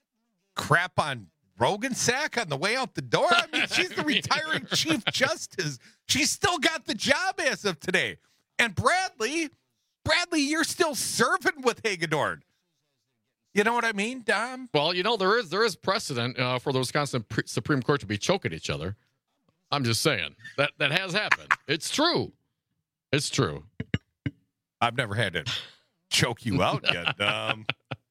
crap on Roggensack on the way out the door. I mean, she's the retiring Chief Justice. She's still got the job as of today. And Bradley, Bradley, you're still serving with Hagedorn. You know what I mean, Dom? Well, you know, there is there is precedent uh, for the Wisconsin Pre- Supreme Court to be choking each other. I'm just saying. That that has happened. It's true. It's true. I've never had to choke you out yet. Um,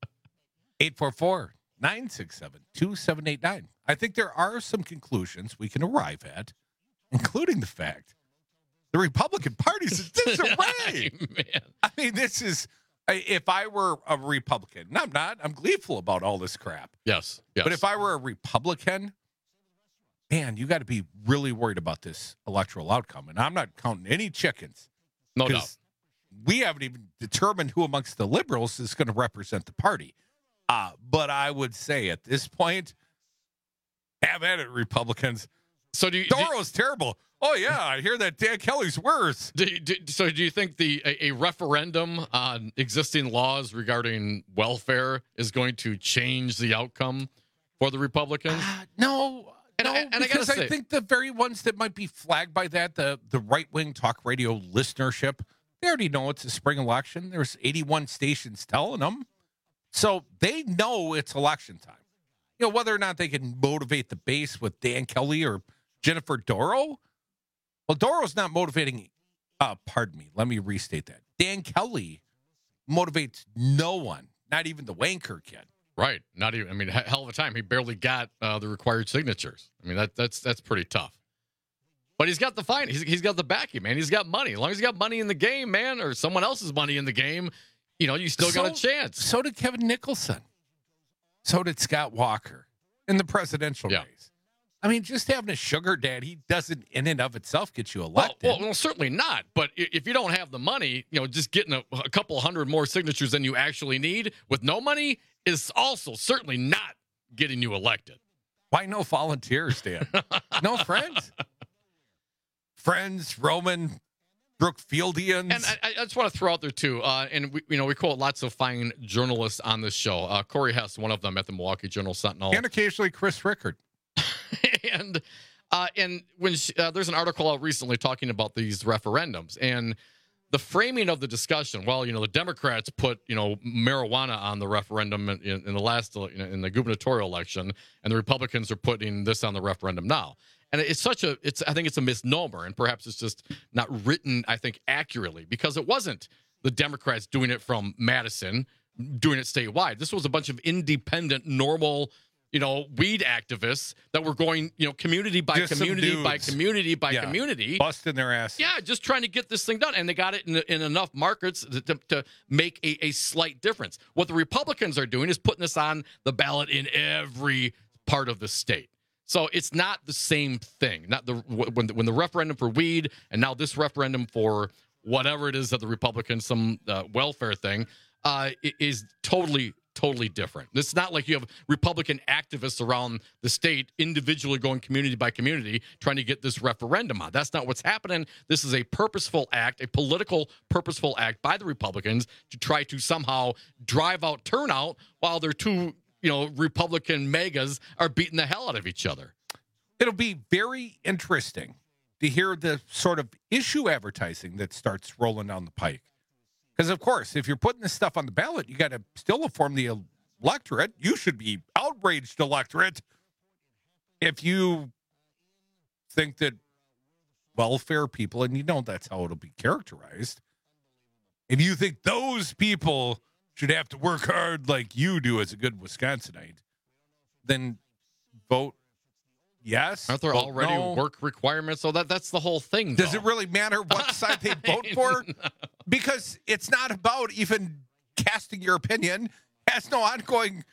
eight four four, nine six seven, two seven eight nine. I think there are some conclusions we can arrive at, including the fact the Republican Party's in disarray. Man. I mean, this is, if I were a Republican, and I'm not, I'm gleeful about all this crap. Yes, yes. But if I were a Republican, man, you got to be really worried about this electoral outcome. And I'm not counting any chickens. No doubt. We haven't even determined who amongst the liberals is going to represent the party. Uh, but I would say at this point, have at it, Republicans. So do you, Dorow's do, terrible. Oh, yeah, I hear that Dan Kelly's worse. Do you, do, so do you think the a, a referendum on existing laws regarding welfare is going to change the outcome for the Republicans? Uh, no. And, no, I, and because I, I, I think the very ones that might be flagged by that, the, the right-wing talk radio listenership, they already know it's a spring election. There's eighty-one stations telling them. So they know it's election time. You know, whether or not they can motivate the base with Dan Kelly or Jennifer Dorow. Well, Dorow's not motivating, uh, pardon me, let me restate that. Dan Kelly motivates no one, not even the wanker kid. Right. Not even, I mean, hell of a time. He barely got uh, the required signatures. I mean, that that's that's pretty tough. But he's got the fine. He's, he's got the backing, man. He's got money. As long as he's got money in the game, man, or someone else's money in the game, you know, you still so, got a chance. So did Kevin Nicholson. So did Scott Walker in the presidential yeah. race. I mean, just having a sugar daddy doesn't in and of itself get you elected. Well, well, well certainly not. But if you don't have the money, you know, just getting a, a couple hundred more signatures than you actually need with no money is also certainly not getting you elected. Why no volunteers, Dan? No friends? Friends, Roman, Brookfieldians. And I, I just want to throw out there, too, uh, and we, you know, we quote lots of fine journalists on this show. Uh, Corey Hess, one of them at the Milwaukee Journal-Sentinel. And occasionally Chris Rickard. and uh, and when she, uh, there's an article out recently talking about these referendums and the framing of the discussion. Well, you know, the Democrats put, you know, marijuana on the referendum in, in the last, you know, in the gubernatorial election, and the Republicans are putting this on the referendum now. And it's such a, it's, I think it's a misnomer, and perhaps it's just not written, I think, accurately, because it wasn't the Democrats doing it from Madison, doing it statewide. This was a bunch of independent, normal, you know, weed activists that were going, you know, community by Just some community by dudes. community by Yeah. community. Busting their ass. Yeah, just trying to get this thing done. And they got it in, in enough markets to, to, to make a, a slight difference. What the Republicans are doing is putting this on the ballot in every part of the state. So it's not the same thing. Not the when the, when the referendum for weed and now this referendum for whatever it is that the Republicans, some uh, welfare thing, uh, is totally Totally different. It's not like you have Republican activists around the state individually going community by community trying to get this referendum on. That's not what's happening. This is a purposeful act, a political purposeful act by the Republicans to try to somehow drive out turnout while their two, you know, Republican megas are beating the hell out of each other. It'll be very interesting to hear the sort of issue advertising that starts rolling down the pike. Because, of course, if you're putting this stuff on the ballot, you got to still inform the electorate. You should be outraged, electorate, if you think that welfare people, and you know that's how it'll be characterized, if you think those people should have to work hard like you do as a good Wisconsinite, then vote yes. Aren't there already no. work requirements? So that that's the whole thing. Does though. it really matter what side they vote for? Because it's not about even casting your opinion. Has no ongoing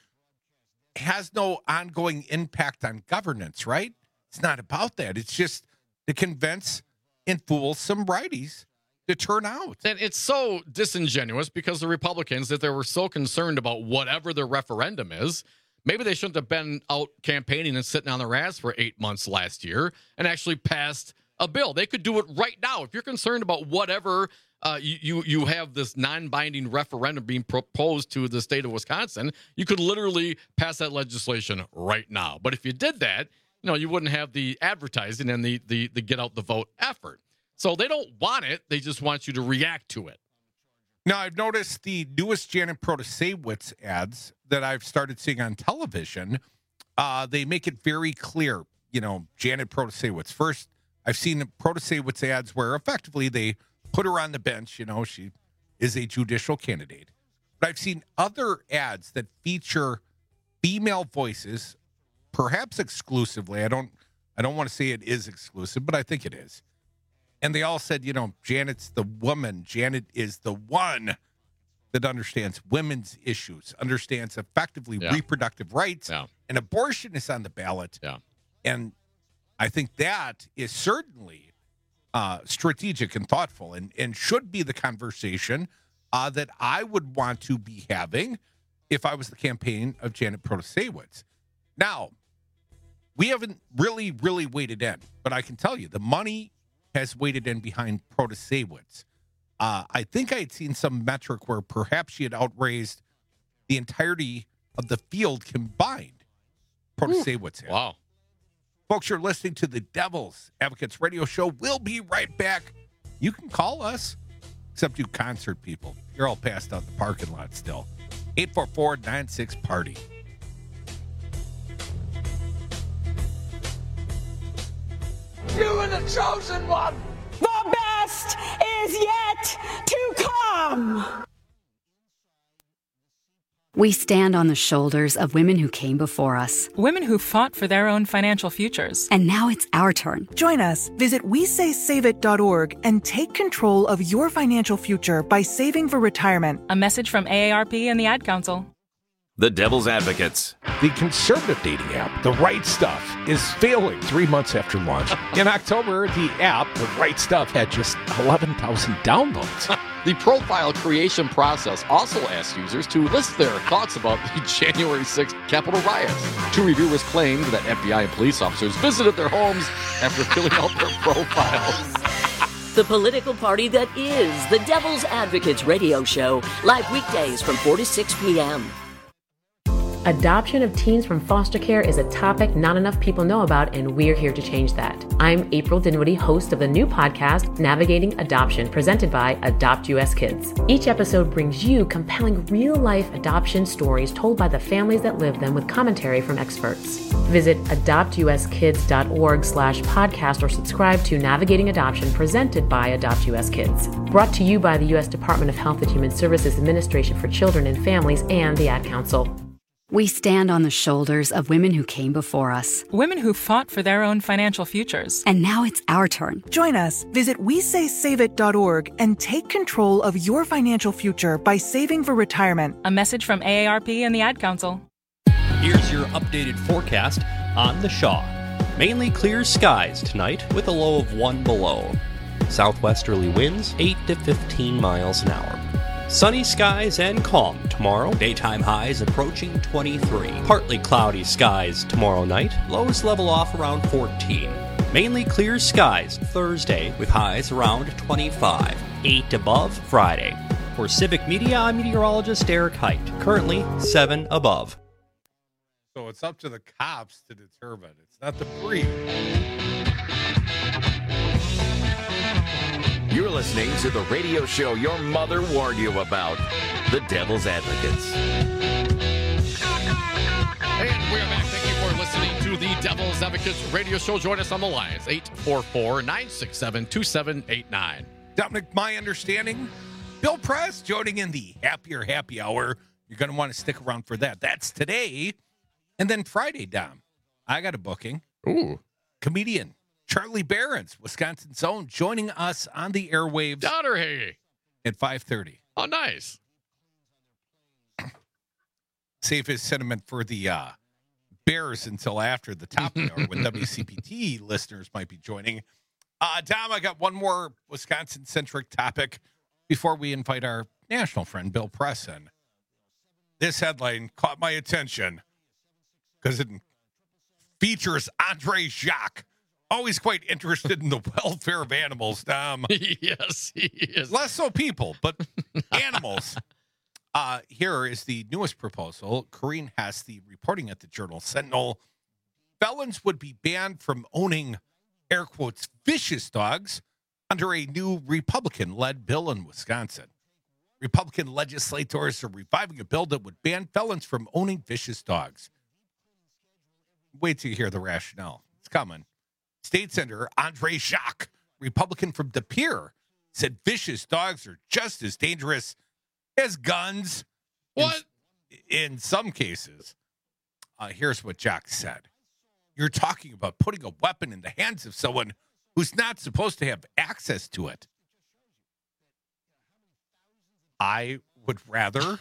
has no ongoing impact on governance, right? It's not about that. It's just to convince and fool some righties to turn out. And it's so disingenuous because the Republicans, that they were so concerned about whatever their referendum is, maybe they shouldn't have been out campaigning and sitting on their ass for eight months last year and actually passed a bill. They could do it right now. If you're concerned about whatever uh, you, you you have this non-binding referendum being proposed to the state of Wisconsin, you could literally pass that legislation right now. But if you did that, you know, you wouldn't have the advertising and the the, the get out the vote effort. So they don't want it. They just want you to react to it. Now, I've noticed the newest Janet Protasewicz ads that I've started seeing on television, uh, they make it very clear, you know, Janet Protasewicz. First, I've seen Protasewicz ads where effectively they put her on the bench. You know, she is a judicial candidate. But I've seen other ads that feature female voices, perhaps exclusively. I don't, I don't want to say it is exclusive, but I think it is. And they all said, you know, Janet's the woman. Janet is the one that understands women's issues, understands effectively Yeah. reproductive rights, Yeah. and abortion is on the ballot. Yeah. And I think that is certainly uh, strategic and thoughtful and, and should be the conversation uh, that I would want to be having if I was the campaign of Janet Protasewicz. Now, we haven't really, really weighted in, but I can tell you the money has weighted in behind Protasewicz. Uh, I think I had seen some metric where perhaps she had outraised the entirety of the field combined. Protasewicz. Wow. Folks, you're listening to the Devil's Advocates Radio Show. We'll be right back. You can call us, except you concert people. You're all passed out in the parking lot still. eight four four, nine six, party. You are the chosen one. The best is yet to come. We stand on the shoulders of women who came before us. Women who fought for their own financial futures. And now it's our turn. Join us. Visit we say save it dot org and take control of your financial future by saving for retirement. A message from A A R P and the Ad Council. The Devil's Advocates. The conservative dating app, The Right Stuff, is failing three months after launch. In October, the app, The Right Stuff, had just eleven thousand downloads. The profile creation process also asks users to list their thoughts about the January sixth Capitol riots. Two reviewers claimed that F B I and police officers visited their homes after filling out their profiles. The political party that is the Devil's Advocates Radio Show, live weekdays from four to six p.m. Adoption of teens from foster care is a topic not enough people know about, and we're here to change that. I'm April Dinwiddie, host of the new podcast, Navigating Adoption, presented by Adopt U S Kids. Each episode brings you compelling real-life adoption stories told by the families that live them with commentary from experts. Visit adopt u s kids dot org slash podcast or subscribe to Navigating Adoption, presented by Adopt U S Kids. Brought to you by the U S Department of Health and Human Services Administration for Children and Families and the Ad Council. We stand on the shoulders of women who came before us. Women who fought for their own financial futures. And now it's our turn. Join us. Visit we say save it dot org and take control of your financial future by saving for retirement. A message from A A R P and the Ad Council. Here's your updated forecast on the Shaw. Mainly clear skies tonight with a low of one below. Southwesterly winds eight to fifteen miles an hour. Sunny skies and calm tomorrow. Daytime highs approaching twenty-three. Partly cloudy skies tomorrow night. Lows level off around fourteen. Mainly clear skies Thursday with highs around twenty-five. eight above Friday. For Civic Media, I'm meteorologist Eric Height. Currently seven above. So it's up to the cops to determine. It's not the brief. You're listening to the radio show your mother warned you about, The Devil's Advocates. And we are back. Thank you for listening to the Devil's Advocates radio show. Join us on the lines, eight four four, nine six seven, two seven eight nine. Dominic, my understanding, Bill Press joining in the Happier Happy Hour. You're going to want to stick around for that. That's today. And then Friday, Dom, I got a booking. Ooh. Comedian Charlie Barron's, Wisconsin's own, joining us on the airwaves. Daughter, hey. At five thirty. Oh, nice. Save his sentiment for the uh, Bears until after the top hour when W C P T listeners might be joining. Uh, Dom, I got one more Wisconsin-centric topic before we invite our national friend, Bill Press, in. This headline caught my attention because it features Andre Jacques. Always quite interested in the welfare of animals, Dom. Yes, he is. Less so people, but animals. Uh, here is the newest proposal. Corrine Hess, the reporting at the Journal Sentinel. Felons would be banned from owning, air quotes, vicious dogs under a new Republican-led bill in Wisconsin. Republican legislators are reviving a bill that would ban felons from owning vicious dogs. Wait till you hear the rationale. It's coming. State Senator Andre Jacques, Republican from De Pere, said vicious dogs are just as dangerous as guns. What? In, in some cases. Uh, here's what Jacques said. You're talking about putting a weapon in the hands of someone who's not supposed to have access to it. I would rather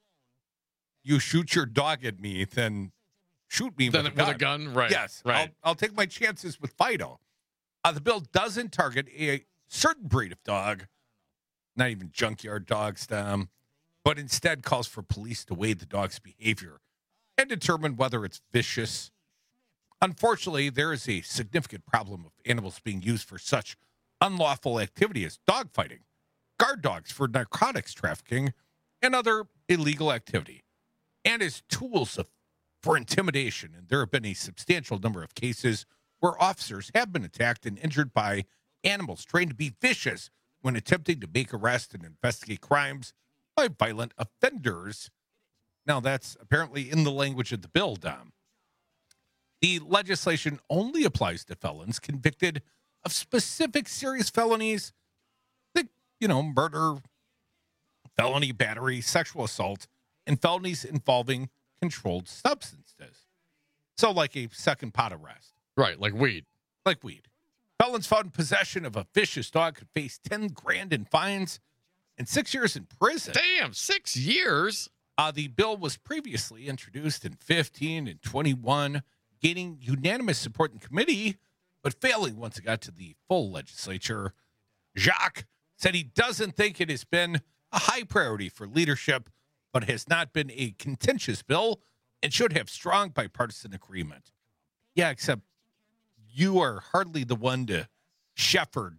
you shoot your dog at me than shoot me then with, a gun. with a gun. Right. Yes. Right. I'll, I'll take my chances with Fido. Uh, the bill doesn't target a certain breed of dog, not even junkyard dogs, um, but instead calls for police to weigh the dog's behavior and determine whether it's vicious. Unfortunately, there is a significant problem of animals being used for such unlawful activity as dogfighting, guard dogs for narcotics trafficking, and other illegal activity, and as tools of, for intimidation. And there have been a substantial number of cases where officers have been attacked and injured by animals trained to be vicious when attempting to make arrests and investigate crimes by violent offenders. Now, that's apparently in the language of the bill, Dom. The legislation only applies to felons convicted of specific serious felonies, like, you know, murder, felony battery, sexual assault, and felonies involving controlled substances. So like a second pot arrest. Right, like weed. Like weed. Felons found in possession of a vicious dog could face ten grand in fines and six years in prison. Damn, six years? Uh, the bill was previously introduced in fifteen and twenty-one, gaining unanimous support in committee, but failing once it got to the full legislature. Jacques said he doesn't think it has been a high priority for leadership, but has not been a contentious bill and should have strong bipartisan agreement. Yeah, except you are hardly the one to shepherd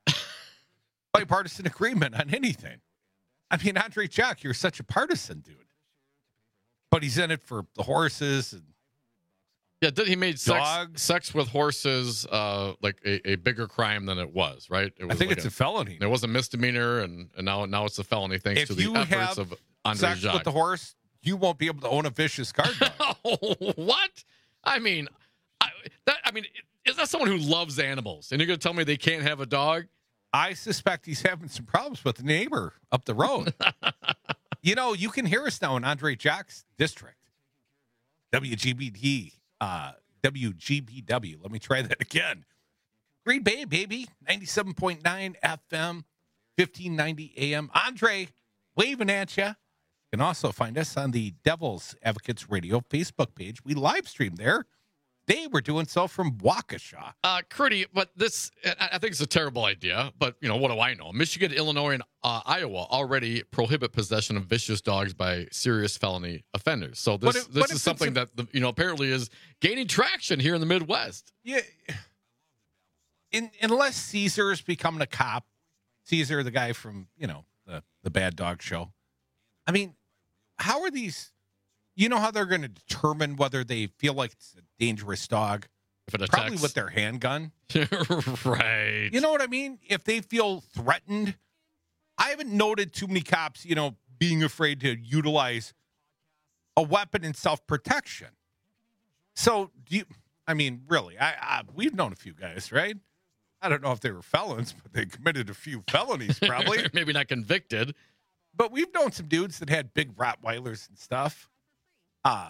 bipartisan agreement on anything. I mean, Andre Jacques, you're such a partisan dude. But he's in it for the horses and Yeah, he made sex, dogs. sex with horses uh, like a, a bigger crime than it was, right? It was I think like it's a, a felony. It was a misdemeanor, and, and now now it's a felony thanks if to the you efforts have of Andre sex Jacques. with the horse, you won't be able to own a vicious guard dog. What? I mean, I, that, I mean, is that someone who loves animals? And you're going to tell me they can't have a dog? I suspect he's having some problems with the neighbor up the road. You know, you can hear us now in Andre Jacques' district. W G B D, uh, W G B W. Let me try that again. Green Bay, baby, ninety-seven point nine F M, fifteen ninety A M. Andre, waving at you. You can also find us on the Devil's Advocates Radio Facebook page. We live stream there. They were doing so from Waukesha. Uh, Crudy, but this, I I think it's a terrible idea, but, you know, what do I know? Michigan, Illinois, and uh, Iowa already prohibit possession of vicious dogs by serious felony offenders. So this, if- this what is if something it's that, you know, apparently is gaining traction here in the Midwest. Yeah. In, unless Caesar's becoming a cop, Caesar, the guy from, you know, the, the Bad Dog Show. I mean, how are these, you know how they're going to determine whether they feel like it's a dangerous dog? If it Probably attacks. with their handgun. Right. You know what I mean? If they feel threatened. I haven't noted too many cops, you know, being afraid to utilize a weapon in self-protection. So, do you, I mean, really, I, I we've known a few guys, right? I don't know if they were felons, but they committed a few felonies, probably. Maybe not convicted. But we've known some dudes that had big Rottweilers and stuff. Uh,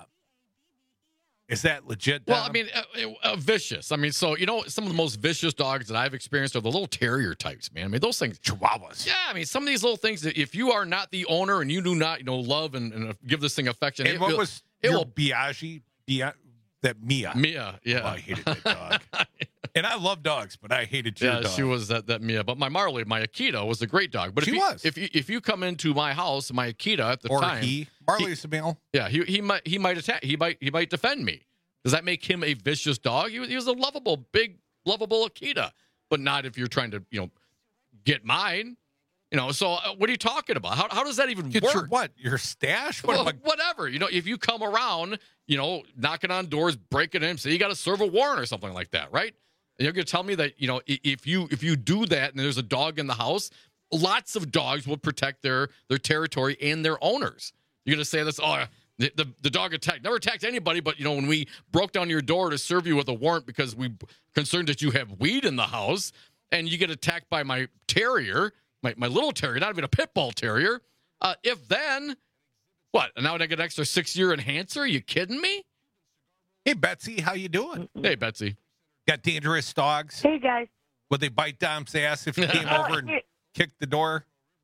is that legit? Well, Dom? I mean, uh, uh, vicious. I mean, so, you know, some of the most vicious dogs that I've experienced are the little terrier types, man. I mean, those things. Chihuahuas. Yeah, I mean, some of these little things, that if you are not the owner and you do not, you know, love and, and give this thing affection. And it what will, was it your will, Biaggi? Bia, that Mia. Mia, yeah. Oh, I hated that dog. And I love dogs, but I hated your Yeah, dog. she was that, that Mia. But my Marley, my Akita, was a great dog. But She if you, was. If you, if you come into my house, my Akita at the or time. he. Marley's a male. Yeah, he he might he might attack. He might he might defend me. Does that make him a vicious dog? He was, he was a lovable, big, lovable Akita, but not if you're trying to, you know, get mine. You know, so uh, what are you talking about? How how does that even Get work? your what? Your stash? What Well, am I- whatever. You know, if you come around, you know, knocking on doors, breaking in, say you got to serve a warrant or something like that, right? And you're going to tell me that, you know, i- if you if you do that and there's a dog in the house, lots of dogs will protect their their territory and their owners. You're going to say this, oh, the, the, the dog attacked, never attacked anybody, but, you know, when we broke down your door to serve you with a warrant because we concerned that you have weed in the house and you get attacked by my terrier, my, my little terrier, not even a pit bull terrier, uh, if then, what, and now I get an extra six-year enhancer? Are you kidding me? Hey, Betsy, how you doing? Hey, Betsy. Got dangerous dogs? Hey, guys. Would they bite Dom's ass if he came Oh, over and yeah. kicked the door?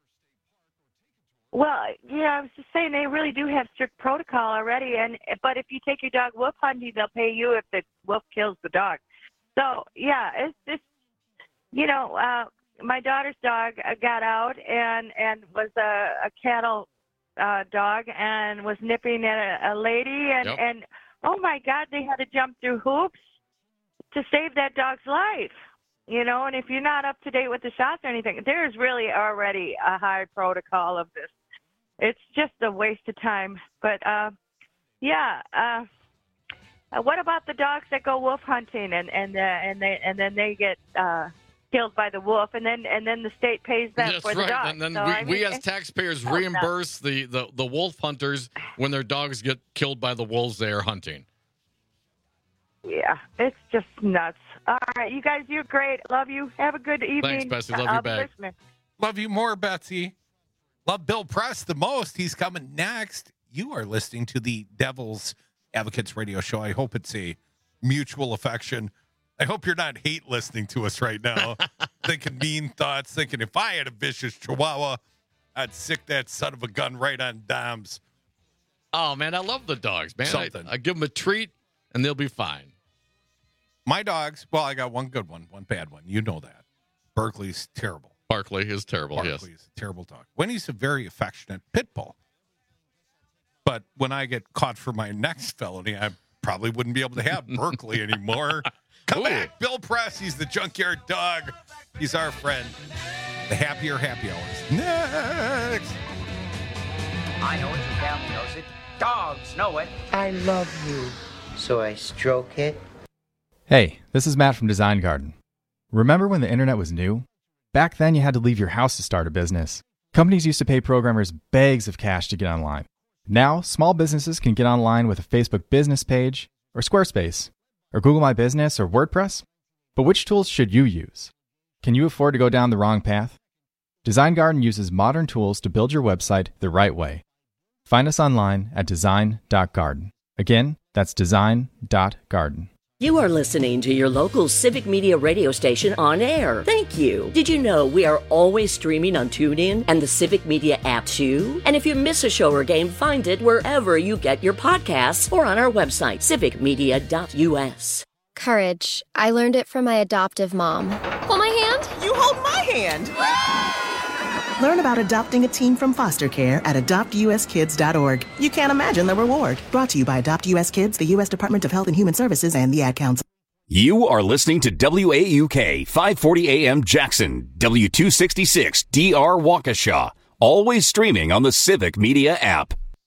Well, yeah, I was just saying they really do have strict protocol already, and but if you take your dog wolf hunting, they'll pay you if the wolf kills the dog. So yeah, it's just you know, uh, my daughter's dog uh, got out and and was a, a cattle uh, dog and was nipping at a, a lady, and Yep. and oh my God, they had to jump through hoops to save that dog's life. You know, and if you're not up to date with the shots or anything, there's really already a high protocol of this. It's just a waste of time. But, uh, yeah, uh, uh, what about the dogs that go wolf hunting and and uh, and they and then they get uh, killed by the wolf, and then and then the state pays them That's for the right. dog? And then So, we, I we mean, as it's- taxpayers oh, no. reimburse the, the, the wolf hunters when their dogs get killed by the wolves they are hunting. Yeah, it's just nuts. All right, you guys, you're great. Love you. Have a good evening. Thanks, Bessie. Love I'll you be back. listening. Love you more, Betsy. Love Bill Press the most. He's coming next. You are listening to the Devil's Advocates Radio Show. I hope it's a mutual affection. I hope you're not hate listening to us right now, thinking mean thoughts, thinking if I had a vicious chihuahua, I'd sick that son of a gun right on Dom's. Oh, man, I love the dogs, man. I, Something. I give them a treat, and they'll be fine. My dogs, well, I got one good one, one bad one. You know that. Berkeley's terrible. Barkley is terrible, Barkley's yes. a terrible dog. Winnie's a very affectionate pit bull. But when I get caught for my next felony, I probably wouldn't be able to have Berkeley anymore. Come Ooh. back, Bill Press. He's the junkyard dog. He's our friend. The happier happy hours. Next. I know it, your family knows it. Dogs know it. I love you. So I stroke it. Hey, this is Matt from Design Garden. Remember when the internet was new? Back then, you had to leave your house to start a business. Companies used to pay programmers bags of cash to get online. Now, small businesses can get online with a Facebook business page, or Squarespace, or Google My Business, or WordPress. But which tools should you use? Can you afford to go down the wrong path? Design Garden uses modern tools to build your website the right way. Find us online at design dot garden. Again, that's design dot garden. You are listening to your local Civic Media radio station on air. Thank you. Did you know we are always streaming on TuneIn and the Civic Media app too? And if you miss a show or game, find it wherever you get your podcasts or on our website, civic media dot u s. Courage. I learned it from my adoptive mom. Hold my hand. You hold my hand. Learn about adopting a teen from foster care at adopt u s kids dot org. You can't imagine the reward. Brought to you by Adopt U S Kids, the U S Department of Health and Human Services, and the Ad Council. You are listening to W A U K five forty A M Jackson, W two sixty-six D R Waukesha. Always streaming on the Civic Media app.